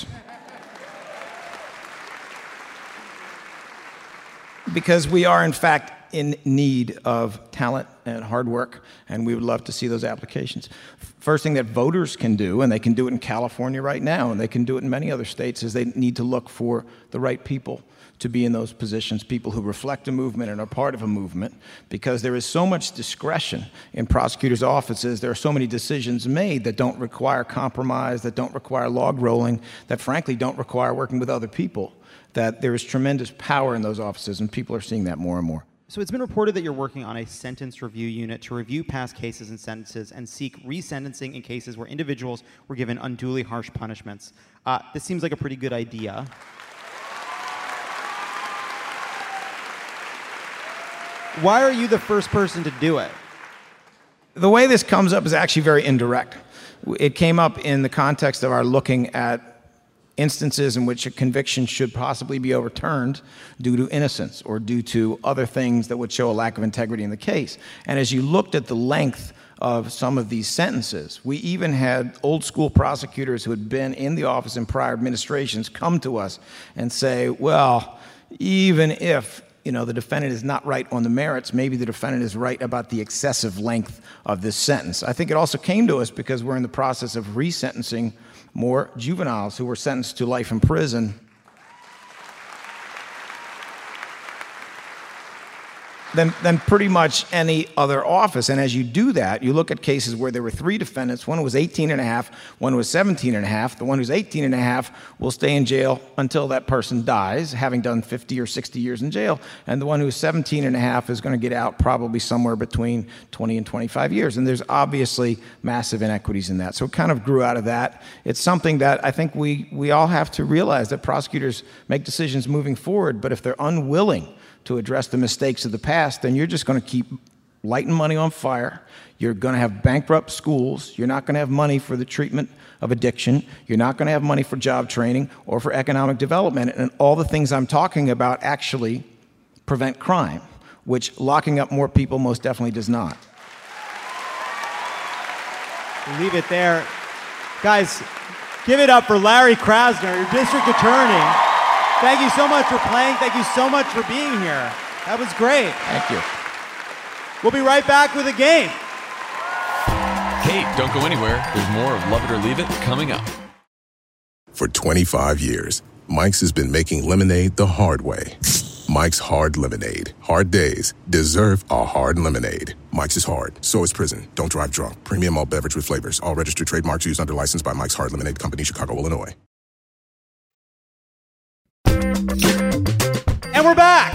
Because we are, in fact, in need of talent and hard work, and we would love to see those applications. First thing that voters can do, and they can do it in California right now, and they can do it in many other states, is they need to look for the right people to be in those positions, people who reflect a movement and are part of a movement, because there is so much discretion in prosecutors' offices. There are so many decisions made that don't require compromise, that don't require log rolling, that frankly don't require working with other people, that there is tremendous power in those offices, and people are seeing that more and more. So it's been reported that you're working on a sentence review unit to review past cases and sentences and seek resentencing in cases where individuals were given unduly harsh punishments. This seems like a pretty good idea. Why are you the first person to do it? The way this comes up is actually very indirect. It came up in the context of our looking at instances in which a conviction should possibly be overturned due to innocence or due to other things that would show a lack of integrity in the case. And as you looked at the length of some of these sentences, we even had old school prosecutors who had been in the office in prior administrations come to us and say, well, even if the defendant is not right on the merits, maybe the defendant is right about the excessive length of this sentence. I think it also came to us because we're in the process of resentencing more juveniles who were sentenced to life in prison than pretty much any other office. And as you do that, you look at cases where there were 3 defendants. One was 18 and a half, one was 17 and a half. The one who's 18 and a half will stay in jail until that person dies, having done 50 or 60 years in jail. And the one who's 17 and a half is going to get out probably somewhere between 20 and 25 years. And there's obviously massive inequities in that. So it kind of grew out of that. It's something that I think we all have to realize, that prosecutors make decisions moving forward, but if they're unwilling to address the mistakes of the past, then you're just going to keep lighting money on fire. You're going to have bankrupt schools. You're not going to have money for the treatment of addiction. You're not going to have money for job training or for economic development. And all the things I'm talking about actually prevent crime, which locking up more people most definitely does not. We'll leave it there. Guys, give it up for Larry Krasner, your district attorney. Thank you so much for playing. Thank you so much for being here. That was great. Thank you. We'll be right back with a game. Hey, don't go anywhere. There's more of Love It or Leave It coming up. For 25 years, Mike's has been making lemonade the hard way. Mike's Hard Lemonade. Hard days deserve a hard lemonade. Mike's is hard, so is prison. Don't drive drunk. Premium malt beverage with flavors. All registered trademarks used under license by Mike's Hard Lemonade Company, Chicago, Illinois. And we're back.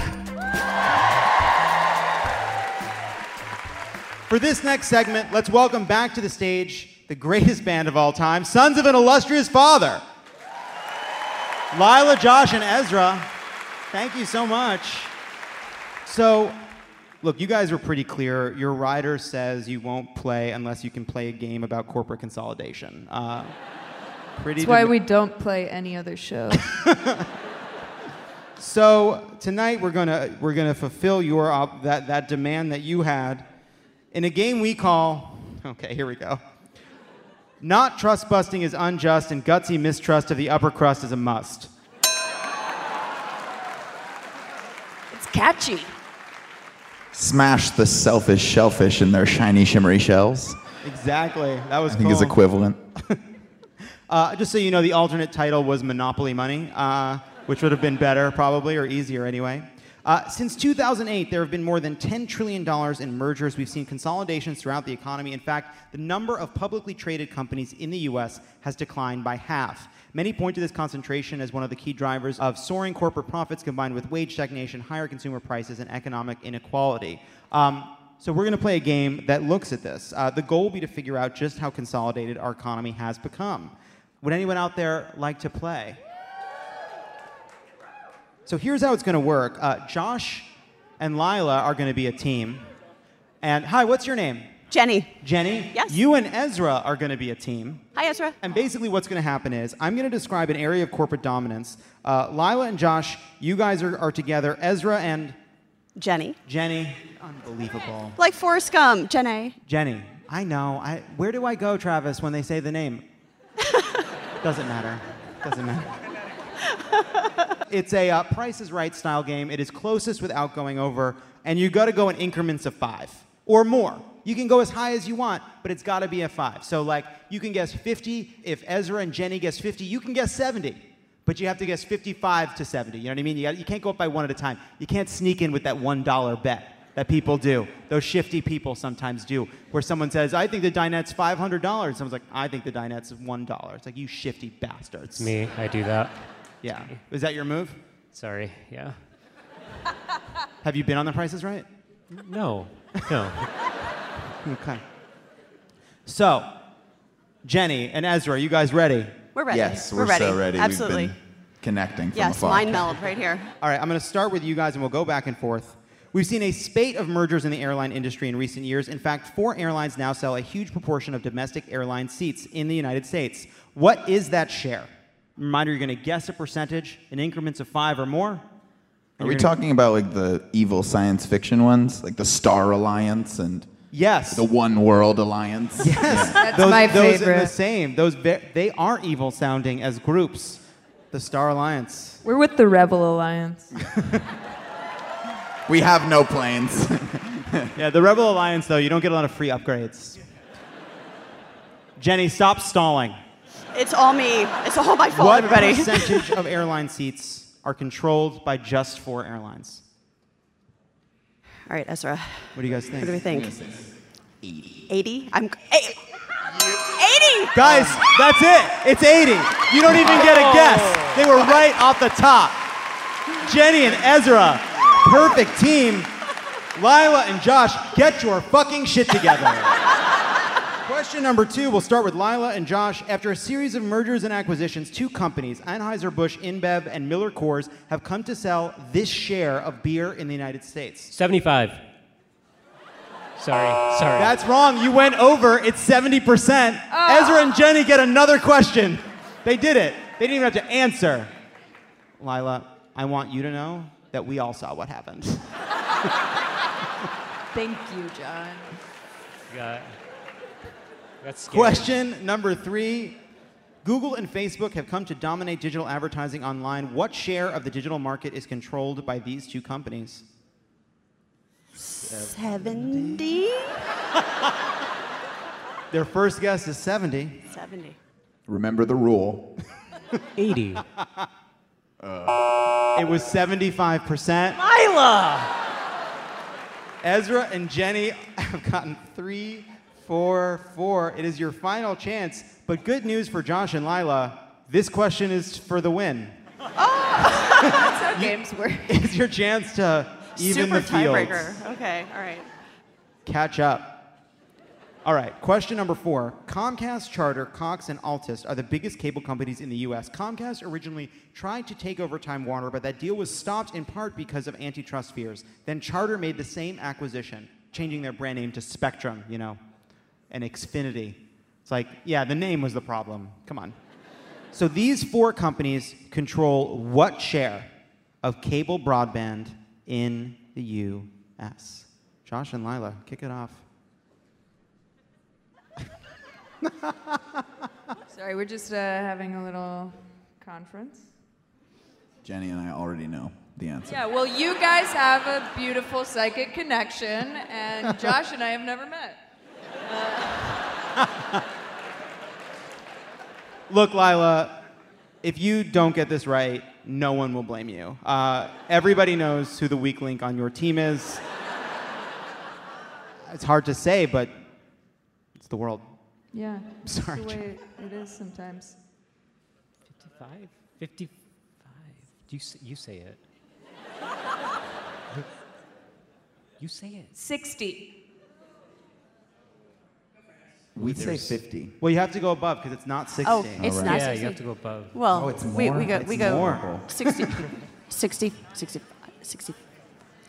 For this next segment, let's welcome back to the stage the greatest band of all time, Sons of an Illustrious Father. Lila, Josh, and Ezra, thank you so much. So, look, you guys were pretty clear. Your rider says you won't play unless you can play a game about corporate consolidation. That's why we don't play any other show. So tonight we're gonna fulfill your that demand that you had in a game we call, okay, here we go. Not trust busting is unjust, and gutsy mistrust of the upper crust is a must. It's catchy. Smash the selfish shellfish in their shiny, shimmery shells. Exactly. That was. I think is equivalent. Just so you know, the alternate title was Monopoly Money, which would have been better probably, or easier anyway. Since 2008, there have been more than $10 trillion in mergers. We've seen consolidations throughout the economy. In fact, the number of publicly traded companies in the U.S. has declined by half. Many point to this concentration as one of the key drivers of soaring corporate profits combined with wage stagnation, higher consumer prices, and economic inequality. So we're going to play a game that looks at this. The goal will be to figure out just how consolidated our economy has become. Would anyone out there like to play? So here's how it's going to work. Josh and Lila are going to be a team. And hi, what's your name? Jenny. Jenny? Yes. You and Ezra are going to be a team. Hi, Ezra. And basically what's going to happen is I'm going to describe an area of corporate dominance. Lila and Josh, you guys are together. Ezra and... Jenny. Jenny. Unbelievable. Like Forrest Gump. Jenny. Jenny. I know. Where do I go, Travis, when they say the name? Doesn't matter. Doesn't matter. It's a Price is Right style game. It is closest without going over, and you got to go in increments of 5 or more. You can go as high as you want, but it's got to be a 5. So, like, you can guess 50. If Ezra and Jenny guess 50, you can guess 70. But you have to guess 55 to 70. You know what I mean? You can't go up by one at a time. You can't sneak in with that $1 bet that people do. Those shifty people sometimes do, where someone says, I think the dinette's $500. Someone's like, I think the dinette's $1. It's like, you shifty bastards. It's me. I do that. Yeah. Is that your move? Sorry. Yeah. Have you been on The Price is Right? No. No. Okay. So, Jenny and Ezra, you guys ready? We're ready. Yes, we're ready. so ready. Absolutely. We've been connecting from Yes, afar. mind meld right here. All right, I'm going to start with you guys, and we'll go back and forth. We've seen a spate of mergers in the airline industry in recent years. In fact, 4 airlines now sell a huge proportion of domestic airline seats in the United States. What is that share? Reminder, you're going to guess a percentage in increments of 5 or more. Are we talking about like the evil science fiction ones, like the Star Alliance and yes, the One World Alliance? Yes, That's those, my those favorite. are the same. They aren't evil sounding as groups. The Star Alliance. We're with the Rebel Alliance. We have no planes. Yeah, the Rebel Alliance, though, you don't get a lot of free upgrades. Jenny, stop stalling. It's all me. It's all my fault, What everybody. percentage of airline seats are controlled by just 4 airlines? All right, Ezra. What do you guys think? What do we think? 80. 80? 80! Guys, that's it. It's 80. You don't even get a guess. They were right off the top. Jenny and Ezra, perfect team. Lila and Josh, get your fucking shit together. Question number 2, we'll start with Lila and Josh. After a series of mergers and acquisitions, 2 companies, Anheuser-Busch InBev and Miller Coors, have come to sell this share of beer in the United States. 75. Sorry. That's wrong. You went over. It's 70%. Ezra and Jenny get another question. They did it. They didn't even have to answer. Lila, I want you to know that we all saw what happened. Thank you, John. That's scary. Question number 3. Google and Facebook have come to dominate digital advertising online. What share of the digital market is controlled by these 2 companies? 70? Their first guess is 70. 70. Remember the rule. 80. It was 75%. Lila! Ezra and Jenny have gotten 3, 4, 4. It is your final chance. But good news for Josh and Lila, this question is for the win. That's how games work. It's your chance to even Super the field. tiebreaker. Okay, all right. Catch up. All right, question number 4. Comcast, Charter, Cox, and Altus are the biggest cable companies in the U.S. Comcast originally tried to take over Time Warner, but that deal was stopped in part because of antitrust fears. Then Charter made the same acquisition, changing their brand name to Spectrum, and Xfinity. It's like, yeah, the name was the problem. Come on. So these 4 companies control what share of cable broadband in the U.S.? Josh and Lila, kick it off. Sorry, we're just having a little conference. Jenny and I already know the answer. Yeah, well, you guys have a beautiful psychic connection, and Josh and I have never met. Look, Lila, if you don't get this right, no one will blame you. Everybody knows who the weak link on your team is. It's hard to say, but it's the world. Yeah. Sorry, That's the way it is sometimes. 55? 55. You say it. You say it. 60. We'd say 50. Well, you have to go above because it's not 60. Oh, it's not 60. Yeah, you have to go above. Well, it's we more? go It's more. 60, 60, 65, 60.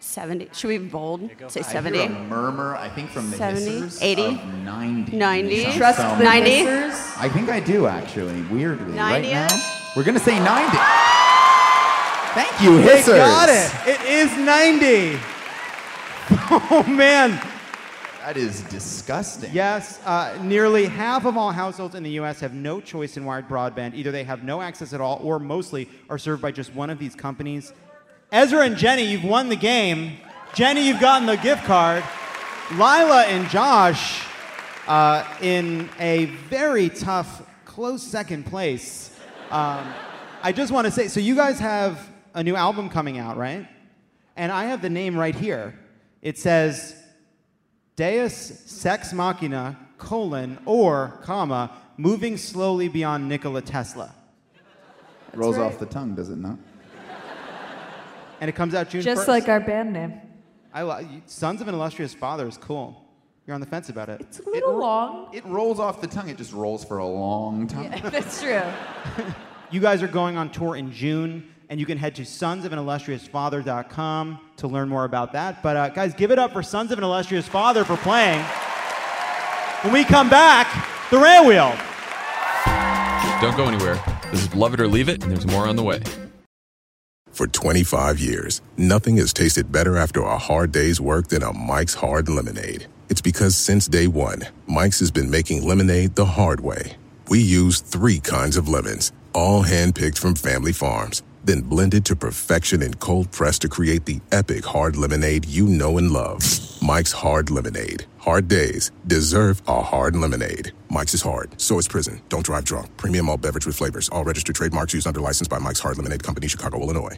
70. Should we be bold? Say I 70. hear a murmur, I think from the 70, hissers 80, of 90. 90. Some- Trust some- the 90. I think I do, actually, weirdly. 90? Right now, we're going to say 90. Thank you, hissers. They got it. It is 90. Oh, man. That is disgusting. Yes, nearly half of all households in the U.S. have no choice in wired broadband. Either they have no access at all or mostly are served by just one of these companies. Ezra and Jenny, you've won the game. Jenny, you've gotten the gift card. Lila and Josh, in a very tough, close second place. I just want to say, so you guys have a new album coming out, right? And I have the name right here. It says Deus Sex Machina, or, moving slowly beyond Nikola Tesla. Rolls off the tongue, does it not? And it comes out June 1st. Just like our band name. Sons of an Illustrious Father is cool. You're on the fence about it. It's a little long. It rolls off the tongue. It just rolls for a long time. Yeah, that's true. You guys are going on tour in June, and you can head to sonsofanillustriousfather.com to learn more about that. But guys, give it up for Sons of an Illustrious Father for playing. When we come back, the Rant Wheel. Don't go anywhere. This is Love It or Leave It, and there's more on the way. For 25 years, nothing has tasted better after a hard day's work than a Mike's Hard Lemonade. It's because since day one, Mike's has been making lemonade the hard way. We use 3 kinds of lemons, all hand-picked from family farms, then blended to perfection and cold-pressed to create the epic hard lemonade you know and love. Mike's Hard Lemonade. Hard days deserve a hard lemonade. Mike's is hard, so is prison. Don't drive drunk. Premium malt beverage with flavors. All registered trademarks used under license by Mike's Hard Lemonade Company, Chicago, Illinois.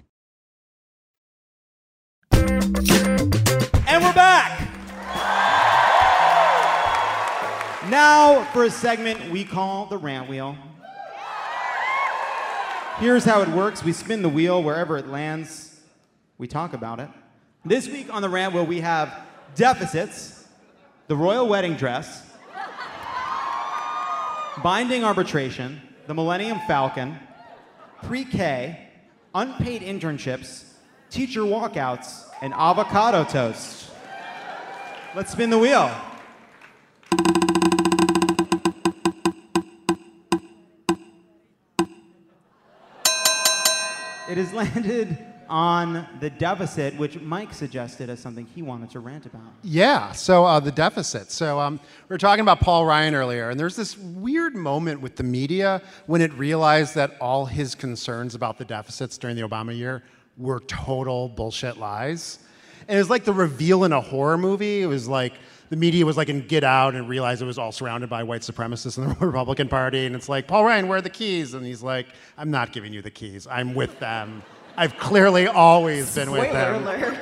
And we're back! Now for a segment we call the Rant Wheel. Here's how it works. We spin the wheel. Wherever it lands, we talk about it. This week on the Rant Wheel, we have deficits, the royal wedding dress, binding arbitration, the Millennium Falcon, pre-K, unpaid internships, teacher walkouts, and avocado toast. Let's spin the wheel. It has landed on the deficit, which Mike suggested as something he wanted to rant about. Yeah, so the deficit. So we were talking about Paul Ryan earlier, and there's this weird moment with the media when it realized that all his concerns about the deficits during the Obama year were total bullshit lies. And it was like the reveal in a horror movie. It was like the media was like in Get Out and realized it was all surrounded by white supremacists in the Republican Party. And it's like, Paul Ryan, where are the keys? And he's like, I'm not giving you the keys. I'm with them. I've clearly always been with them. Spoiler alert.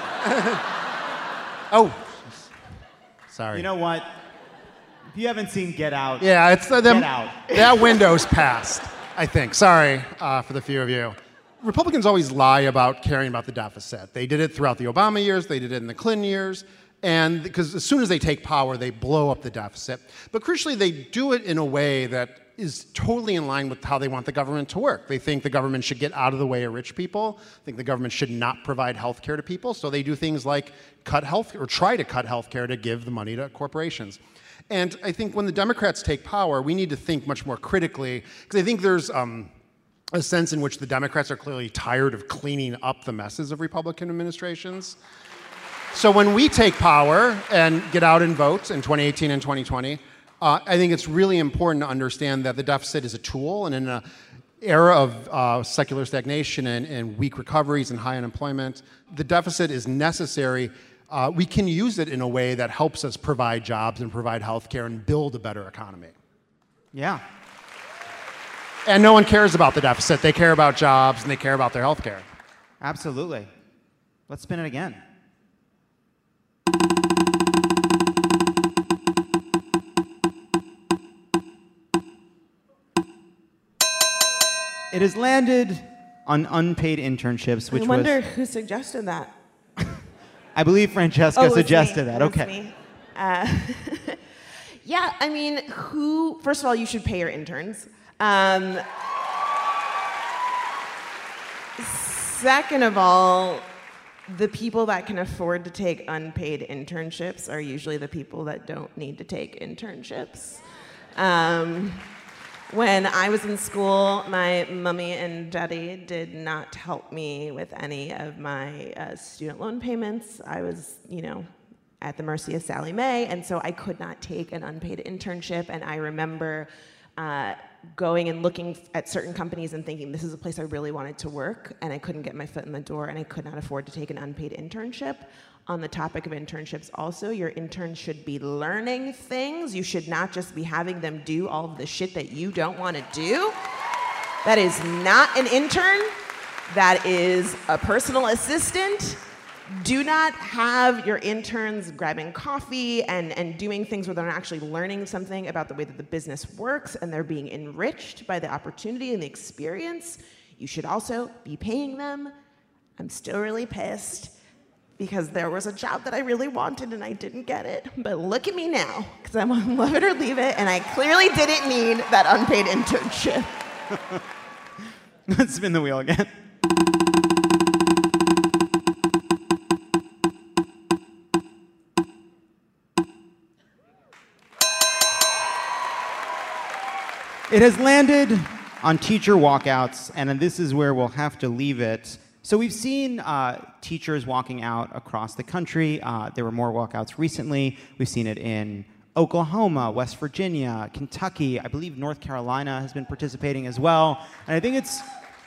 Oh, sorry. You know what? If you haven't seen Get Out, Yeah, it's Get Out. That window's passed, I think. Sorry for the few of you. Republicans always lie about caring about the deficit. They did it throughout the Obama years. They did it in the Clinton years. And because as soon as they take power, they blow up the deficit. But crucially, they do it in a way that is totally in line with how they want the government to work. They think the government should get out of the way of rich people. They think the government should not provide health care to people. So they do things like cut health or try to cut health care to give the money to corporations. And I think when the Democrats take power, we need to think much more critically, because I think there's a sense in which the Democrats are clearly tired of cleaning up the messes of Republican administrations. So when we take power and get out and vote in 2018 and 2020, I think it's really important to understand that the deficit is a tool, and in an era of secular stagnation and weak recoveries and high unemployment, the deficit is necessary. We can use it in a way that helps us provide jobs and provide health care and build a better economy. Yeah. And no one cares about the deficit. They care about jobs and they care about their health care. Absolutely. Let's spin it again. It has landed on unpaid internships, which I wonder who suggested that. I believe Francesca Oh, it was suggested me. that. It was Okay. me. Yeah, I mean, first of all, you should pay your interns. Second of all, the people that can afford to take unpaid internships are usually the people that don't need to take internships. When I was in school, my mommy and daddy did not help me with any of my student loan payments. I was, at the mercy of Sallie Mae, and so I could not take an unpaid internship. And I remember going and looking at certain companies and thinking, this is a place I really wanted to work, and I couldn't get my foot in the door, and I could not afford to take an unpaid internship. On the topic of internships also, your interns should be learning things. You should not just be having them do all of the shit that you don't want to do. That is not an intern. That is a personal assistant. Do not have your interns grabbing coffee and doing things where they're not actually learning something about the way that the business works and they're being enriched by the opportunity and the experience. You should also be paying them. I'm still really pissed because there was a job that I really wanted and I didn't get it. But look at me now, because I'm on Love It or Leave It, and I clearly didn't need that unpaid internship. Let's spin the wheel again. It has landed on teacher walkouts, and this is where we'll have to leave it. So we've seen teachers walking out across the country. There were more walkouts recently. We've seen it in Oklahoma, West Virginia, Kentucky. I believe North Carolina has been participating as well. And I think it's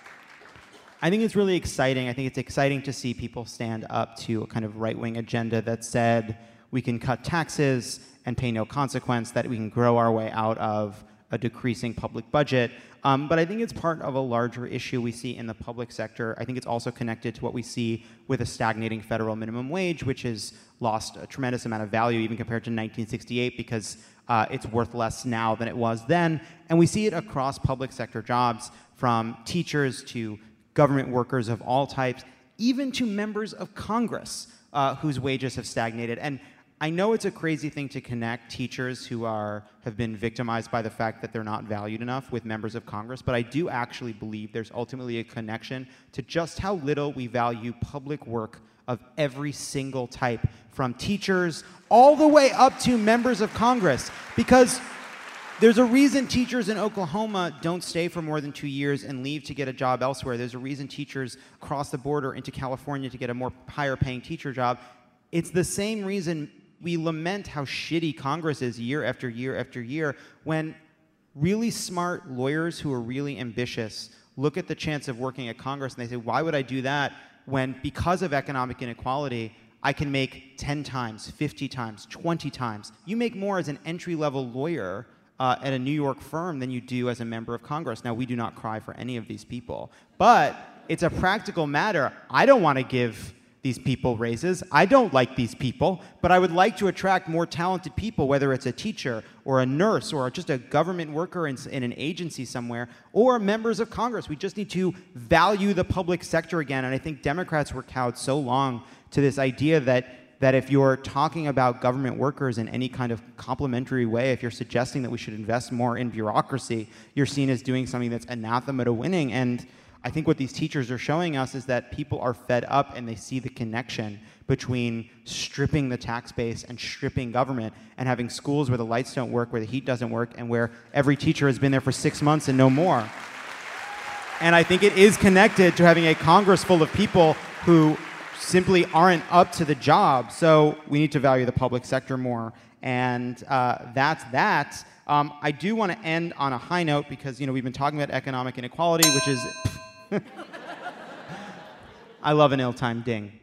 really exciting. I think it's exciting to see people stand up to a kind of right-wing agenda that said we can cut taxes and pay no consequence, that we can grow our way out of a decreasing public budget. But I think it's part of a larger issue we see in the public sector. I think it's also connected to what we see with a stagnating federal minimum wage, which has lost a tremendous amount of value even compared to 1968 because it's worth less now than it was then. And we see it across public sector jobs, from teachers to government workers of all types, even to members of Congress whose wages have stagnated. And I know it's a crazy thing to connect teachers who have been victimized by the fact that they're not valued enough with members of Congress, but I do actually believe there's ultimately a connection to just how little we value public work of every single type, from teachers all the way up to members of Congress. Because there's a reason teachers in Oklahoma don't stay for more than 2 years and leave to get a job elsewhere. There's a reason teachers cross the border into California to get a more higher paying teacher job. It's the same reason we lament how shitty Congress is year after year after year, when really smart lawyers who are really ambitious look at the chance of working at Congress and they say, why would I do that when, because of economic inequality, I can make 10 times, 50 times, 20 times. You make more as an entry-level lawyer at a New York firm than you do as a member of Congress. Now, we do not cry for any of these people, but it's a practical matter. I don't want to give these people raises. I don't like these people, but I would like to attract more talented people, whether it's a teacher or a nurse or just a government worker in an agency somewhere, or members of Congress. We just need to value the public sector again. And I think Democrats were cowed so long to this idea that if you're talking about government workers in any kind of complimentary way, if you're suggesting that we should invest more in bureaucracy, you're seen as doing something that's anathema to winning. And I think what these teachers are showing us is that people are fed up and they see the connection between stripping the tax base and stripping government and having schools where the lights don't work, where the heat doesn't work, and where every teacher has been there for 6 months and no more. And I think it is connected to having a Congress full of people who simply aren't up to the job. So we need to value the public sector more. And that's that. I do want to end on a high note because, we've been talking about economic inequality, which is... I love an ill-timed ding.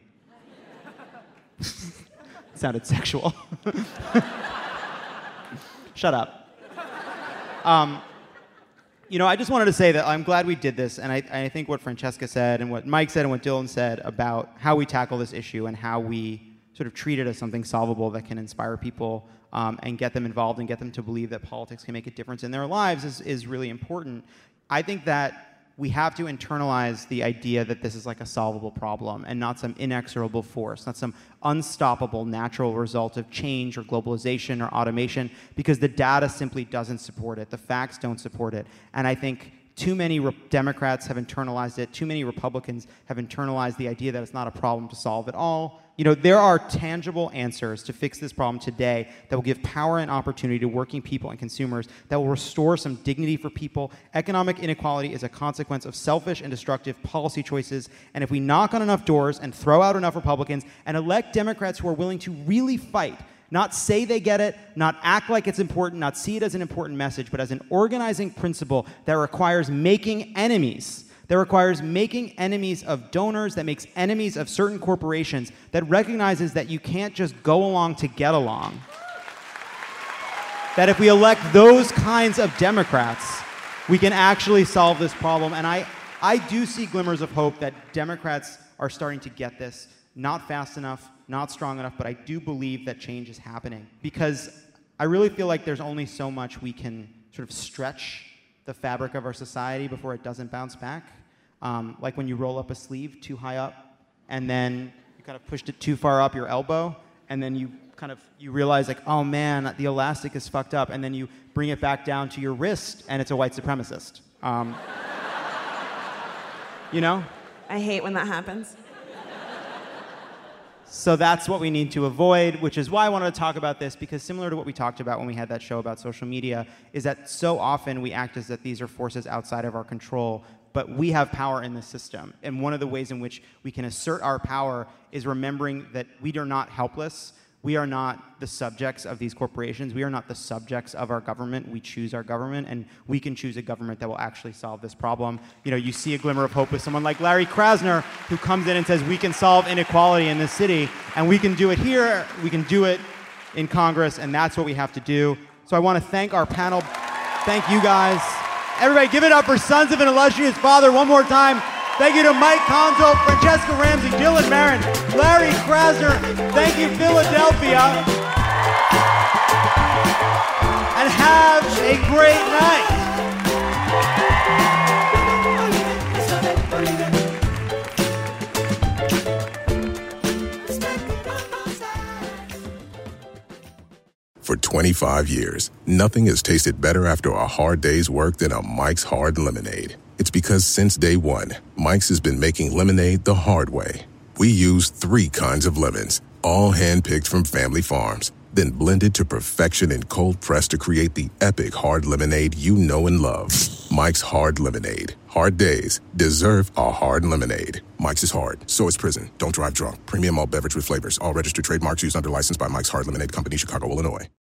Sounded sexual. Shut up. I just wanted to say that I'm glad we did this, and I think what Francesca said and what Mike said and what Dylan said about how we tackle this issue and how we sort of treat it as something solvable that can inspire people and get them involved and get them to believe that politics can make a difference in their lives is really important. I think that we have to internalize the idea that this is like a solvable problem and not some inexorable force, not some unstoppable natural result of change or globalization or automation, because the data simply doesn't support it. The facts don't support it. And I think Too many Democrats have internalized it. Too many Republicans have internalized the idea that it's not a problem to solve at all. There are tangible answers to fix this problem today that will give power and opportunity to working people and consumers, that will restore some dignity for people. Economic inequality is a consequence of selfish and destructive policy choices. And if we knock on enough doors and throw out enough Republicans and elect Democrats who are willing to really fight, not say they get it, not act like it's important, not see it as an important message, but as an organizing principle that requires making enemies, that requires making enemies of donors, that makes enemies of certain corporations, that recognizes that you can't just go along to get along. That if we elect those kinds of Democrats, we can actually solve this problem. And I do see glimmers of hope that Democrats are starting to get this. Not fast enough, not strong enough, but I do believe that change is happening, because I really feel like there's only so much we can sort of stretch the fabric of our society before it doesn't bounce back. Like when you roll up a sleeve too high up, and then you kind of pushed it too far up your elbow, and then you realize like, oh man, the elastic is fucked up, and then you bring it back down to your wrist, and it's a white supremacist. I hate when that happens. So that's what we need to avoid, which is why I wanted to talk about this, because similar to what we talked about when we had that show about social media, is that so often we act as that these are forces outside of our control, but we have power in the system. And one of the ways in which we can assert our power is remembering that we are not helpless. We are not the subjects of these corporations. We are not the subjects of our government. We choose our government, and we can choose a government that will actually solve this problem. You see a glimmer of hope with someone like Larry Krasner, who comes in and says, we can solve inequality in this city, and we can do it here, we can do it in Congress, and that's what we have to do. So I want to thank our panel. Thank you guys. Everybody give it up for Sons of an Illustrious Father one more time. Thank you to Mike Conzo, Francesca Ramsey, Dylan Marin, Larry Krasner. Thank you, Philadelphia. And have a great night. For 25 years, nothing has tasted better after a hard day's work than a Mike's Hard Lemonade. It's because since day one, Mike's has been making lemonade the hard way. We use 3 kinds of lemons, all hand-picked from family farms, then blended to perfection and cold-pressed to create the epic hard lemonade you know and love. Mike's Hard Lemonade. Hard days deserve a hard lemonade. Mike's is hard, so is prison. Don't drive drunk. Premium malt beverage with flavors. All registered trademarks used under license by Mike's Hard Lemonade Company, Chicago, Illinois.